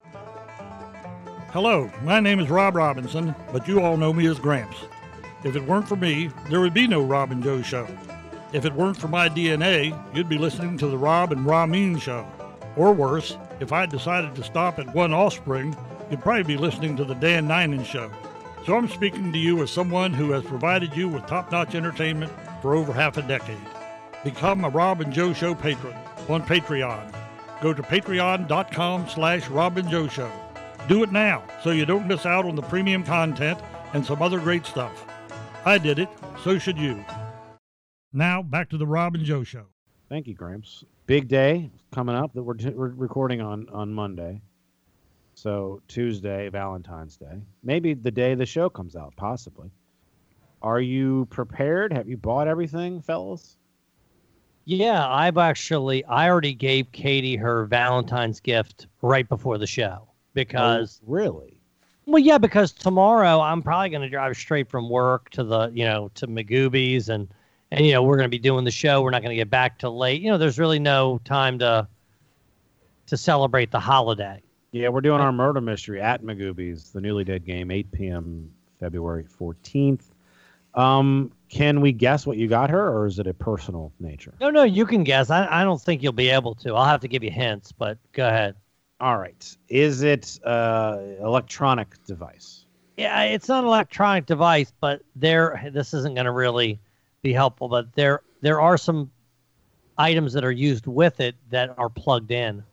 Hello, my name is Rob Robinson, but you all know me as Gramps. If it weren't for me, there would be no Rob and Joe Show. If it weren't for my D N A, you'd be listening to the Rob and Ramin Show. Or worse, if I decided to stop at one offspring, you'd probably be listening to the Dan Ninen Show. So I'm speaking to you as someone who has provided you with top-notch entertainment for over half a decade. Become a Rob and Joe Show patron on Patreon. Go to patreon.com slash Rob and Joe Show. Do it now so you don't miss out on the premium content and some other great stuff. I did it, so should you. Now, back to the Rob and Joe Show. Thank you, Gramps. Big day coming up that we're, t- we're recording on, on Monday. So Tuesday, Valentine's Day. Maybe the day the show comes out, possibly. Are you prepared? Have you bought everything, fellas? Yeah, I've actually, I already gave Katie her Valentine's gift right before the show because. Oh, really? Well, yeah, because tomorrow I'm probably going to drive straight from work to the, you know, to Magoobies and, and, you know, we're going to be doing the show. We're not going to get back till late. You know, there's really no time to, to celebrate the holiday. Yeah, we're doing our murder mystery at Magoobies, the Newly Dead Game, eight p.m. February fourteenth. Um, can we guess what you got her, or is it a personal nature? No, no, you can guess. I, I don't think you'll be able to. I'll have to give you hints, but go ahead. All right. Is it uh electronic device? Yeah, it's not an electronic device, but there. This isn't going to really be helpful, but there there are some items that are used with it that are plugged in.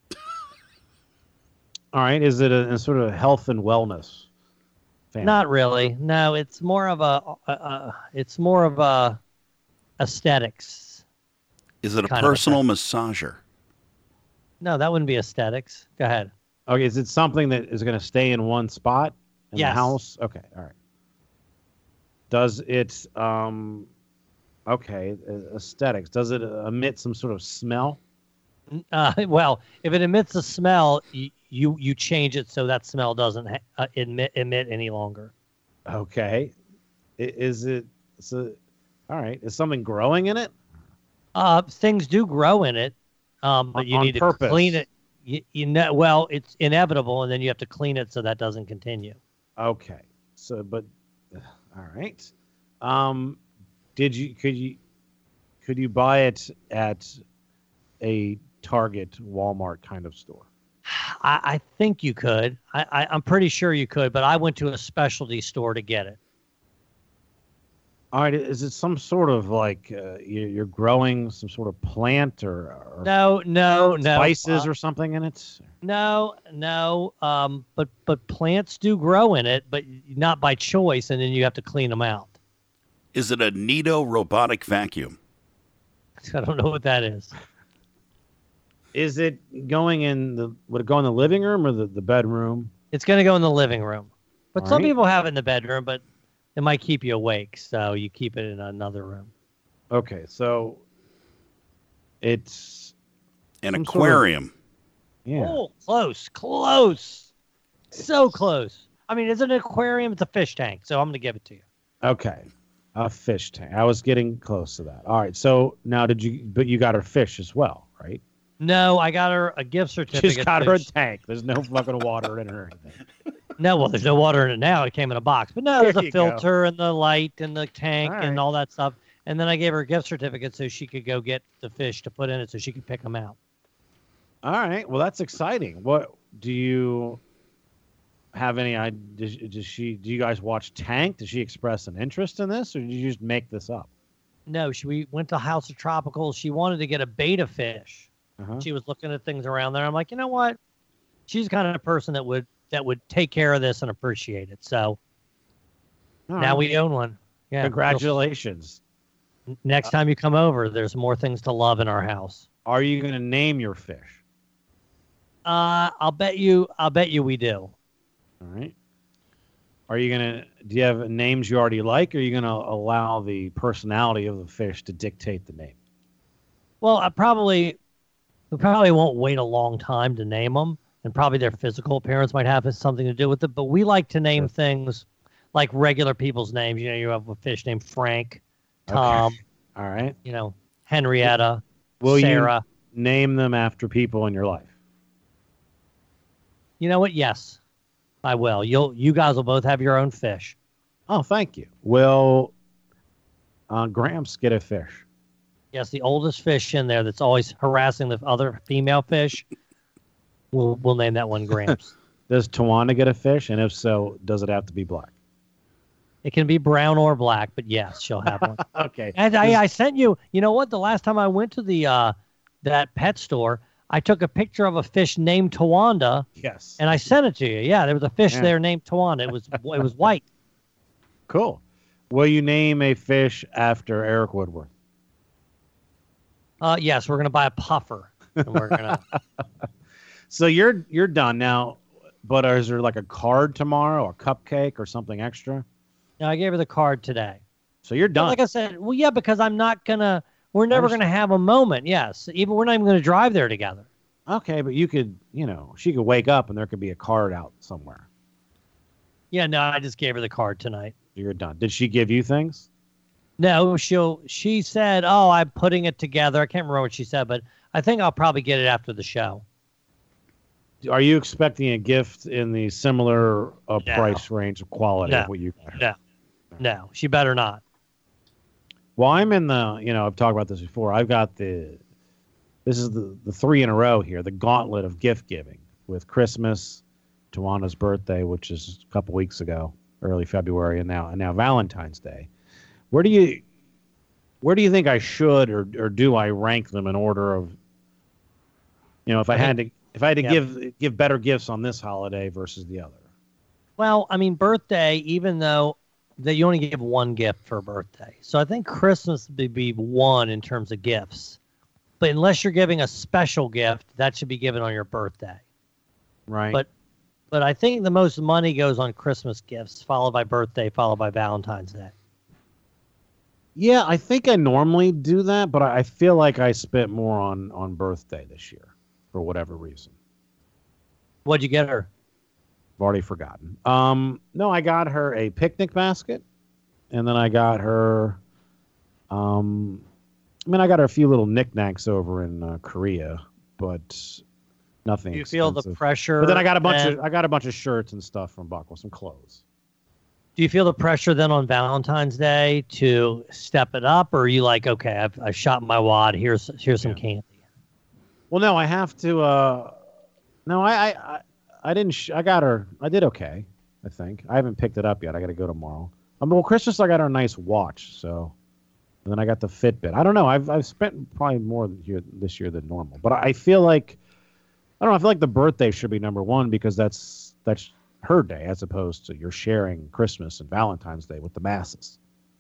All right. Is it a, a sort of health and wellness family? Not really. No, it's more of a. a, a it's more of a aesthetics. Is it a kind of a personal massager? No, that wouldn't be aesthetics. Go ahead. Okay. Is it something that is going to stay in one spot in Yes. the house? Okay. All right. Does it? Um. Okay. uh, Aesthetics. Does it emit some sort of smell? Uh, well, if it emits a smell, you you, you change it so that smell doesn't ha- uh, emit emit any longer. Okay. I- Is it? So, all right. Is something growing in it? Uh, things do grow in it, um, but On- you on need purpose. to clean it. You, you know, well, it's inevitable, and then you have to clean it so that doesn't continue. Okay. So, but uh, all right. Um, did you could you could you buy it at a Target, Walmart kind of store? I, I think you could. I, I, I'm pretty sure you could, but I went to a specialty store to get it. All right. Is it some sort of like uh, you- you're growing some sort of plant or, or No, no, no. spices uh, or something in it? No, no. Um, but but plants do grow in it, but not by choice, and then you have to clean them out. Is it a Nito robotic vacuum? I don't know what that is. Is it going in the? Would it go in the living room or the, the bedroom? It's going to go in the living room, but All some right. people have it in the bedroom, but it might keep you awake, so you keep it in another room. Okay, so it's An some sort of- aquarium. yeah. Oh, close, close, so close. I mean, it's an aquarium. It's a fish tank, so I'm going to give it to you. Okay. A fish tank. I was getting close to that. All right. So now did you, but you got her fish as well, right? No, I got her a gift certificate. She's got her a tank. There's no fucking water in it or anything. No, well, there's no water in it now. It came in a box. But no, there's There a you go. filter and the light and the tank All and right. all that stuff. And then I gave her a gift certificate so she could go get the fish to put in it so she could pick them out. All right. Well, that's exciting. What do you have any idea? Does, does she, do you guys watch Tank? Does she express an interest in this or did you just make this up? No, she we went to House of Tropicals. She wanted to get a beta fish. Uh-huh. She was looking at things around there. I'm like, you know what? She's the kind of person that would that would take care of this and appreciate it. So All now right. we own one. Yeah. Congratulations. Next time you come over, there's more things to love in our house. Are you going to name your fish? Uh, I'll bet you. I'll bet you we do. All right. Are you going to, do you have names you already like, or are you going to allow the personality of the fish to dictate the name? Well, I probably we probably won't wait a long time to name them, and probably their physical appearance might have something to do with it. But we like to name things like regular people's names. You know, you have a fish named Frank, Tom. Okay. All right. You know, Henrietta, Will Sarah. you name them after people in your life? You know what? Yes, I will. You'll you guys will both have your own fish. Oh, thank you. Will uh, Gramps get a fish? Yes, the oldest fish in there that's always harassing the other female fish. We'll we'll name that one Gramps. Does Tawana get a fish? And if so, does it have to be black? It can be brown or black, but yes, she'll have one. Okay. And I, I sent you, you know what? The last time I went to the uh, that pet store, I took a picture of a fish named Tawanda. Yes. And I sent it to you. Yeah, there was a fish Yeah. there named Tawanda. It was it was white. Cool. Will you name a fish after Eric Woodworth? Uh, yes, we're gonna buy a puffer. And we're gonna. So you're you're done now, but is there like a card tomorrow, a cupcake, or something extra? No, I gave her the card today. So you're But done. like I said, well, yeah, because I'm not gonna. We're never Understand. gonna have a moment. Yes, even we're not even gonna drive there together. Okay, but you could, you know, she could wake up and there could be a card out somewhere. Yeah, no, I just gave her the card tonight. You're done. Did she give you things? No, she'll. She said, "Oh, I'm putting it together." I can't remember what she said, but I think I'll probably get it after the show. Are you expecting a gift in the similar uh, No. price range of quality No. of what you got? No, no, she better not. Well, I'm in the, you know, I've talked about this before. I've got the, this is the, the three in a row here, the gauntlet of gift giving with Christmas, Tawana's birthday, which is a couple weeks ago, early February, and now and now Valentine's Day. Where do you, where do you think I should or or do I rank them in order of, you know, if I, I had think- to if I had to Yep. give give better gifts on this holiday versus the other? Well, I mean, birthday, even though that you only give one gift for a birthday, so I think Christmas would be one in terms of gifts. But unless you're giving a special gift, that should be given on your birthday. Right. But but I think the most money goes on Christmas gifts, followed by birthday, followed by Valentine's Day. Yeah, I think I normally do that, but I I feel like I spent more on, on birthday this year for whatever reason. What'd you get her? I've already forgotten. Um, no, I got her a picnic basket, and then I got her. Um, I mean, I got her a few little knickknacks over in uh, Korea, but nothing. Do you feel the expensive. pressure? But then I got a bunch then- of I got a bunch of shirts and stuff from Buckle, some clothes. Do you feel the pressure then on Valentine's Day to step it up, or are you like, okay, I've I shot my wad. Here's here's some candy. Well, no, I have to. Uh, no, I, I, I, I didn't. Sh- I got her. I did okay. I think I haven't picked it up yet. I got to go tomorrow. Um, well, Christmas, I got her a nice watch. So, and then I got the Fitbit. I don't know. I've I've spent probably more here this year than normal, but I feel like I don't know. I feel like the birthday should be number one because that's that's her day as opposed to you're sharing Christmas and Valentine's Day with the masses.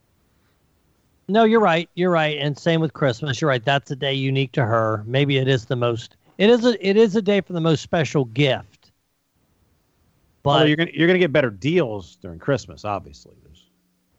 No, you're right. You're right. And same with Christmas. You're right. That's a day unique to her. Maybe it is the most. It is a. It is a day for the most special gift. Although But you're gonna you're gonna get better deals during Christmas, obviously. There's,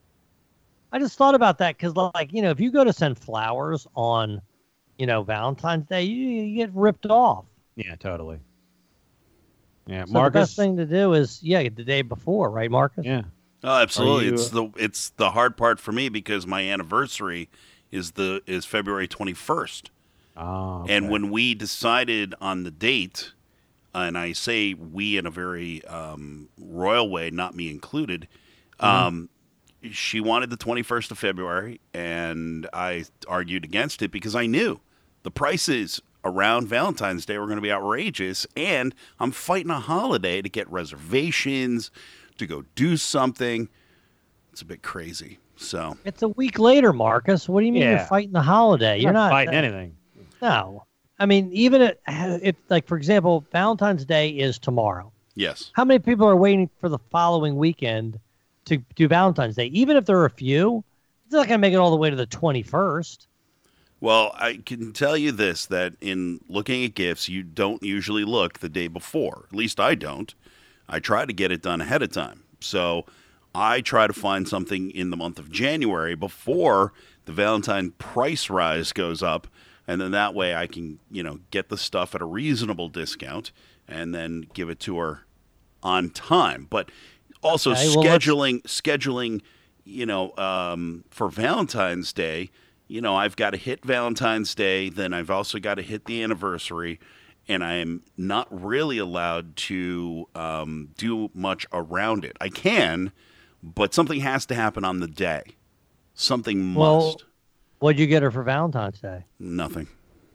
I just thought about that because, like, you know, if you go to send flowers on, you know, Valentine's Day, you, you get ripped off. yeah, totally. Yeah, So Marcus. the best thing to do is, yeah, the day before, right, Marcus? Yeah. Oh, absolutely. You, it's the it's the hard part for me because my anniversary is the is February twenty-first. Oh, okay. And when we decided on the date, and I say we in a very um, royal way, not me included, um, mm-hmm. she wanted the twenty-first of February, and I argued against it because I knew the prices around Valentine's Day were going to be outrageous, and I'm fighting a holiday to get reservations, to go do something. It's a bit crazy. So it's a week later, Marcus. What do you mean Yeah. you're fighting the holiday? You're You're not not fighting anything. No. I mean, even if, if, like, for example, Valentine's Day is tomorrow. Yes. How many people are waiting for the following weekend to do Valentine's Day? Even if there are a few, it's not going to make it all the way to the twenty-first. Well, I can tell you this, that in looking at gifts, you don't usually look the day before. At least I don't. I try to get it done ahead of time. So I try to find something in the month of January before the Valentine price rise goes up. And then that way I can, you know, get the stuff at a reasonable discount and then give it to her on time. But also Okay, well, let's- scheduling, scheduling, you know, um, for Valentine's Day, you know, I've got to hit Valentine's Day. Then I've also got to hit the anniversary. And I am not really allowed to um, do much around it. I can, but something has to happen on the day. Something must. Well, what'd you get her for Valentine's Day? Nothing.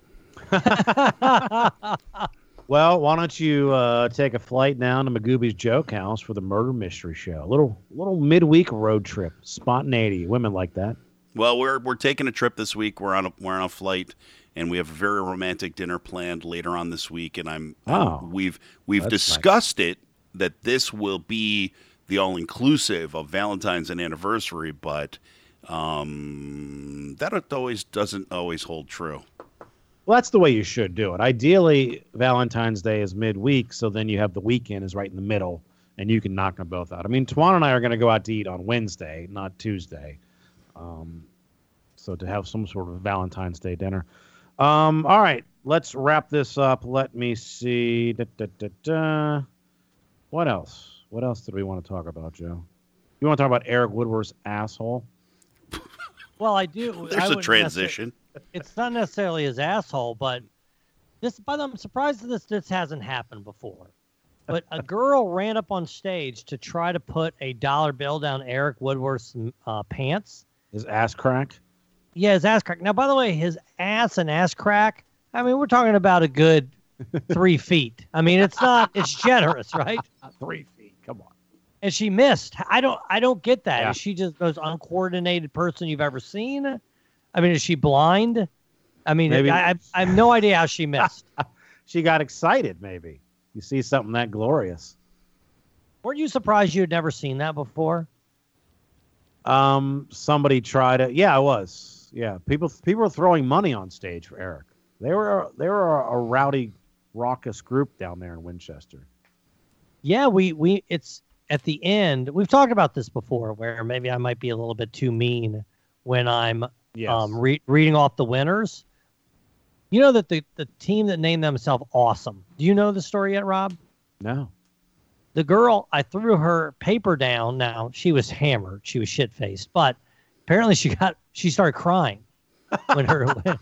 Well, why don't you uh, take a flight down to Magooby's Joke House for the Murder Mystery Show? A little, little midweek road trip, spontaneity. Women like that. Well, we're we're taking a trip this week. We're on a we're on a flight, and we have a very romantic dinner planned later on this week. And I'm Oh, and we've we've that's discussed it that this will be the all inclusive of Valentine's and anniversary, but um, that always doesn't always hold true. Well, that's the way you should do it. Ideally, Valentine's Day is midweek, so then you have the weekend is right in the middle, and you can knock them both out. I mean, Tuan and I are going to go out to eat on Wednesday, not Tuesday. Um, so to have some sort of Valentine's Day dinner. Um, all right, let's wrap this up. Let me see. Da, da, da, da. What else? What else did we want to talk about, Joe? You want to talk about Eric Woodward's asshole? Well, I do. There's I a wouldn't transition. necessar- It's not necessarily his asshole, but this. By the way, I'm surprised that this this hasn't happened before. But a girl ran up on stage to try to put a dollar bill down Eric Woodward's uh, pants. His ass crack? Yeah, his ass crack. Now, by the way, his ass and ass crack. I mean, we're talking about a good three feet. I mean, it's not. It's generous, right? Three feet. Come on. And she missed. I don't. I don't get that. Yeah. Is she just the most uncoordinated person you've ever seen? I mean, is she blind? I mean, Maybe. I, I, I have no idea how she missed. She got excited, maybe. You see something that glorious. Weren't you surprised you had never seen that before? Um, somebody tried it. Yeah, I was. Yeah, people people were throwing money on stage for Eric. They were they were a, a rowdy, raucous group down there in Winchester. Yeah, we we it's at the end. We've talked about this before, where maybe I might be a little bit too mean when I'm Yes. um, re- reading off the winners. You know that the the team that named themselves Awesome. Do you know the story yet, Rob? No. The girl, I threw her paper down. Now, she was hammered. She was shit-faced. But apparently she got, she started crying when her, when,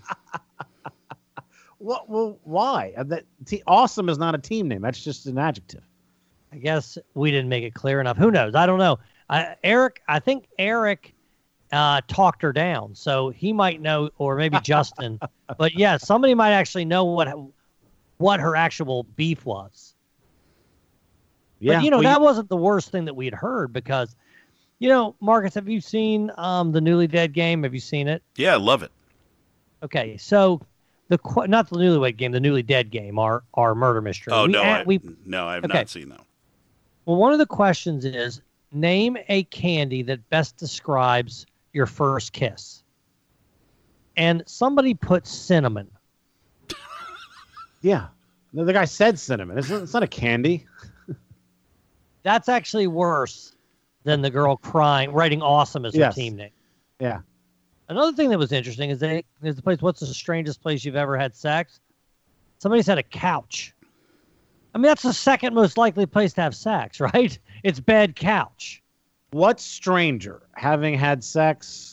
What? Well, why? Uh, That te- awesome is not a team name. That's just an adjective. I guess we didn't make it clear enough. Who knows? I don't know. I, Eric, I think Eric uh, talked her down. So he might know, or maybe Justin. But yeah, somebody might actually know what what her actual beef was. Yeah. But, you know, well, that wasn't the worst thing that we had heard because, you know, Marcus, have you seen um, the Newly Dead game? Have you seen it? Yeah, I love it. Okay, so the qu- not the Newlywed Game, the Newly Dead game, our our murder mystery. Oh We no, a- I, we no, I have okay. not seen that. Well, one of the questions is name a candy that best describes your first kiss. And somebody put cinnamon. Yeah. No, the guy said cinnamon. It's not, it's not a candy. That's actually worse than the girl crying, writing awesome as Yes. her team name. Yeah. Another thing that was interesting is they there's the place. What's the strangest place you've ever had sex? Somebody said a couch. I mean, that's the second most likely place to have sex, right? It's bed, couch. What's stranger, having had sex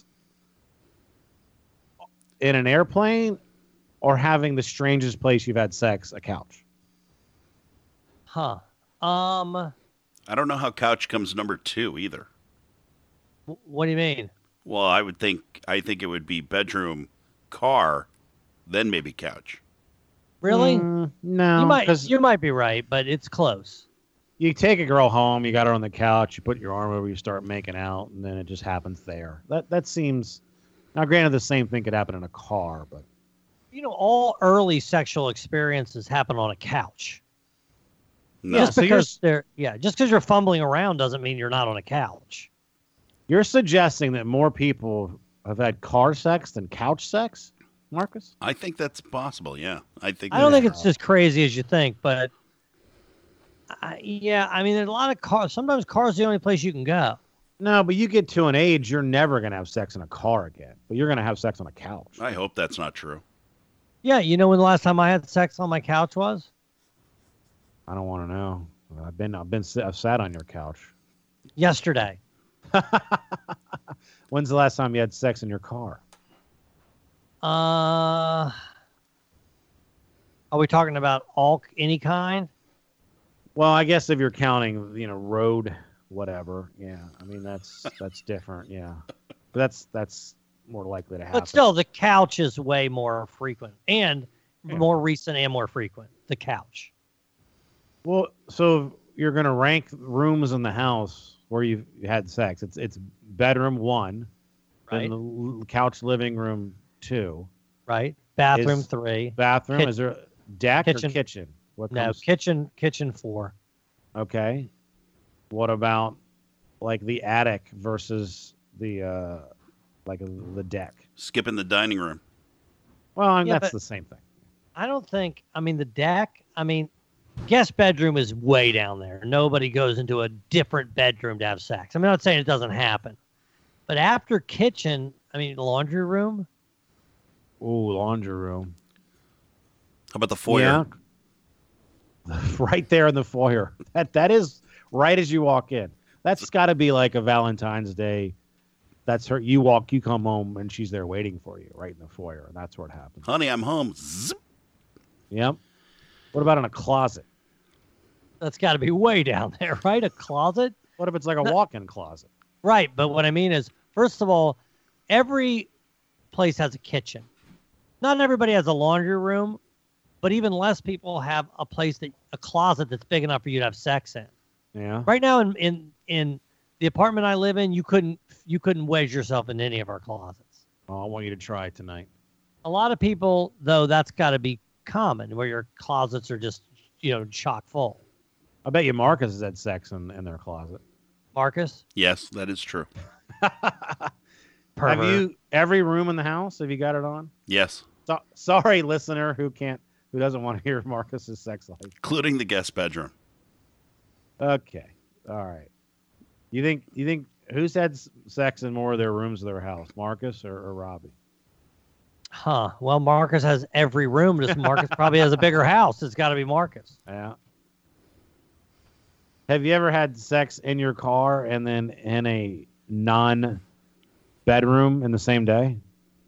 in an airplane or having the strangest place you've had sex, a couch? Huh. Um. I don't know how couch comes number two either. w- What do you mean? Well, I would think I think it would be bedroom, car, then maybe couch. Really? Mm, no, You might. 'cause You might be right, but it's close. you take a girl home, you got her on the couch, you put your arm over, you start making out, and then it just happens there. That that seems. Now, granted, the same thing could happen in a car, but You know, all early sexual experiences happen on a couch. No. Just so you're because they're yeah, just because you're fumbling around doesn't mean you're not on a couch. you're suggesting that more people have had car sex than couch sex, Marcus? I think that's possible. Yeah, I think. I don't that- think it's as crazy as you think, but I, yeah, I mean, there's a lot of cars. Sometimes cars are the only place you can go. No, but you get to an age you're never gonna have sex in a car again, but you're gonna have sex on a couch. I hope that's not true. Yeah, you know when the last time I had sex on my couch was? I don't want to know. I've been I've been I've sat on your couch. Yesterday. When's the last time you had sex in your car? Uh, are we talking about all any kind? Well, I guess if you're counting, you know, road, whatever. Yeah, I mean that's that's different. Yeah, but that's that's more likely to happen. But still, the couch is way more frequent and Yeah. more recent and more frequent. The couch. Well, so you're gonna rank rooms in the house where you've had sex. It's it's bedroom one, Right. then the l- couch living room two, Right. Bathroom Is- three. bathroom. Kitchen- Is there a deck kitchen. or kitchen? What No, comes? kitchen. Kitchen four. Okay. What about like the attic versus the uh like the deck? Skipping the dining room. Well, I mean, Yeah, that's but- the same thing. I don't think. I mean, the deck. I mean, guest bedroom is way down there. Nobody goes into a different bedroom to have sex. I'm not saying it doesn't happen, but after kitchen, I mean, laundry room. Ooh, laundry room. How about the foyer? Yeah. Right there in the foyer. That that is right as you walk in. That's got to be like a Valentine's Day. That's her. You walk, you come home, and she's there waiting for you, right in the foyer, and that's where it happens. Honey, I'm home. Zip. Yep. What about in a closet? That's got to be way down there, right? A closet. What if it's like a No- walk-in closet? Right, but what I mean is, first of all, every place has a kitchen. Not everybody has a laundry room, but even less people have a place that a closet that's big enough for you to have sex in. Yeah. Right now, in in in the apartment I live in, you couldn't you couldn't wedge yourself in any of our closets. Oh, I want you to try it tonight. A lot of people, though, that's got to be common, where your closets are just you know chock full. I bet you Marcus has had sex in, in their closet. Marcus, Yes, that is true. Have pervert. you every room in the house? Have you got it on? Yes, So, sorry, listener, who can't, who doesn't want to hear Marcus's sex life. including the guest bedroom. Okay, all right. You think you think who's had s- sex in more of their rooms of their house, Marcus or, or Robbie? Huh. Well, Marcus has every room. Just Marcus probably has a bigger house. It's got to be Marcus. Yeah. Have you ever had sex in your car and then in a non-bedroom in the same day?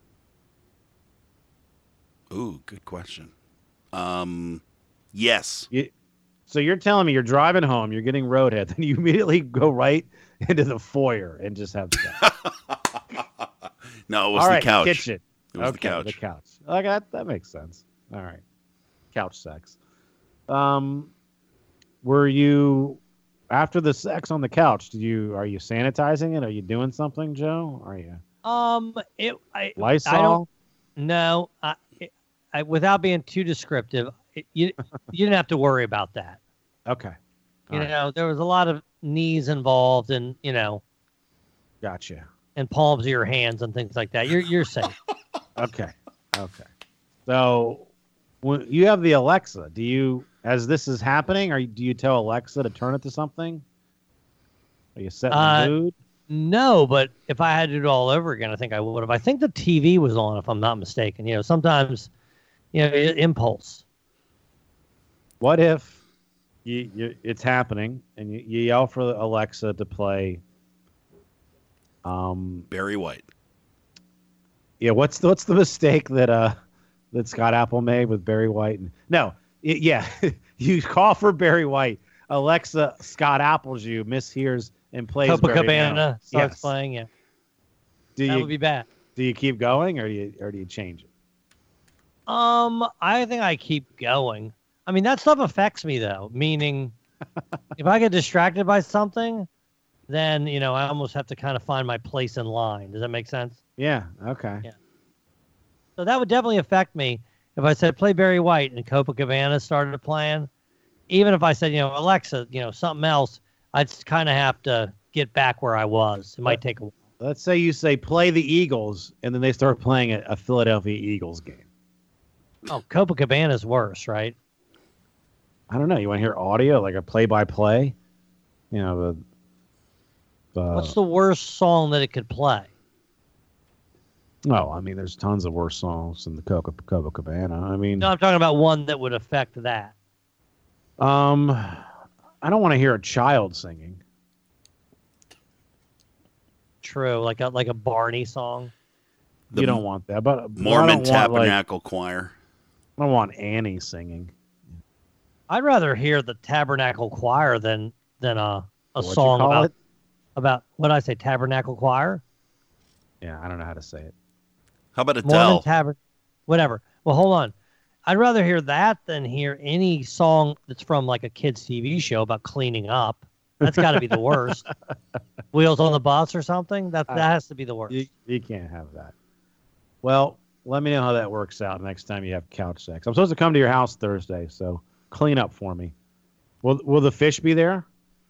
Ooh, good question. Um, yes. You, so you're telling me you're driving home, you're getting roadhead, then you immediately go right into the foyer and just have sex. No, it was All the right, couch. kitchen. It was okay, the couch. The couch. Like that, that makes sense. All right, couch sex. Um, were you after the sex on the couch? Did you are you sanitizing it? Are you doing something, Joe? Are you Um, it. I, Lysol? I don't. No. I, it, I. Without being too descriptive, it, you you didn't have to worry about that. Okay. You All right. know, there was a lot of knees involved, and you know, Gotcha. and palms of your hands and things like that. You're you're safe. Okay. Okay. So, when you have the Alexa, do you, as this is happening, or do you tell Alexa to turn it to something? Are you setting Uh, the mood? No, but if I had to do it all over again, I think I would have. I think the T V was on, if I'm not mistaken. You know, sometimes, you know, i- impulse. What if you, you it's happening and you, you yell for Alexa to play Um, Barry White. Yeah, what's the, what's the mistake that uh that Scott Apple made with Barry White? And, no, y- yeah, you call for Barry White. Alexa, Scott Apples you, mishears and plays Barry Copacabana White. starts Yes. playing. Yeah, Do that you would be bad. do you keep going or do you or do you change it? Um, I think I keep going. I mean, that stuff affects me though. Meaning, if I get distracted by something, then you know I almost have to kind of find my place in line. Does that make sense? Yeah. Okay. Yeah. So that would definitely affect me if I said play Barry White and Copacabana started playing. Even if I said, you know, Alexa, you know, something else, I'd kind of have to get back where I was. It might take a while. Let's say you say play the Eagles, and then they start playing a, a Philadelphia Eagles game. Oh, Copacabana's worse, right? I don't know. You want to hear audio, like a play-by-play? You know, the, the What's the worst song that it could play? Oh, I mean, there's tons of worse songs than the Coca Copacabana. I mean, No, I'm talking about one that would affect that. um, I don't want to hear a child singing. True, like a like a Barney song. The you don't want that, but but I Mormon don't want, like- Tabernacle Choir. I don't want Annie singing. I'd rather hear the Tabernacle Choir than than a a What'd you song call about it? about what did I say, Tabernacle Choir. Yeah, I don't know how to say it. How about Mormon Adele? Taber, whatever. Well, hold on. I'd rather hear that than hear any song that's from like a kids' T V show about cleaning up. That's got to be the worst. Wheels on the Bus or something. That that has to be the worst. You, you can't have that. Well, let me know how that works out next time you have couch sex. I'm supposed to come to your house Thursday, so clean up for me. Will Will the fish be there?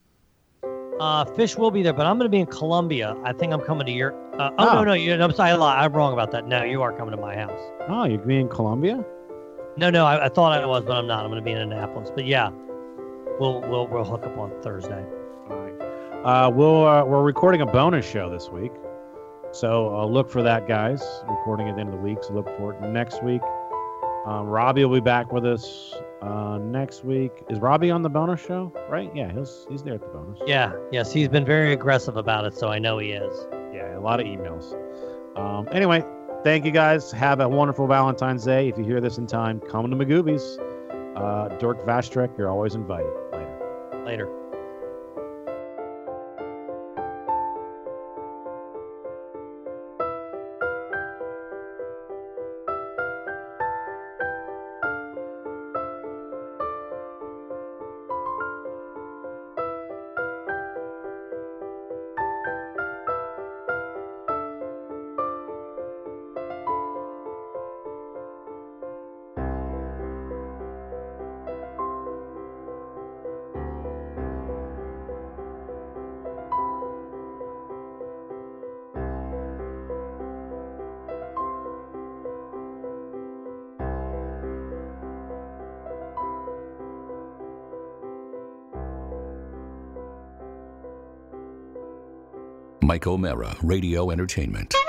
Uh, Fish will be there, but I'm going to be in Columbia. I think I'm coming to your. Uh, oh, Oh. no, no, you, I'm sorry, I lied. I'm wrong about that. No, you are coming to my house. Oh, you're be in Columbia? No, no, I, I thought I was, but I'm not. I'm going to be in Annapolis. But yeah, we'll we'll we'll hook up on Thursday. Uh, we'll uh, we're recording a bonus show this week, so uh, look for that, guys. Recording at the end of the week, so look for it next week. Um, Robbie will be back with us uh, next week. Is Robbie on the bonus show? Right? Yeah, he's he's there at the bonus. Yeah, yes, he's been very aggressive about it, so I know he is. Yeah, a lot of emails. Um, anyway, thank you guys. Have a wonderful Valentine's Day. If you hear this in time, come to Magoobies. Uh, Dirk Vastrek, you're always invited. Later. Later. Mike O'Mara, Radio Entertainment.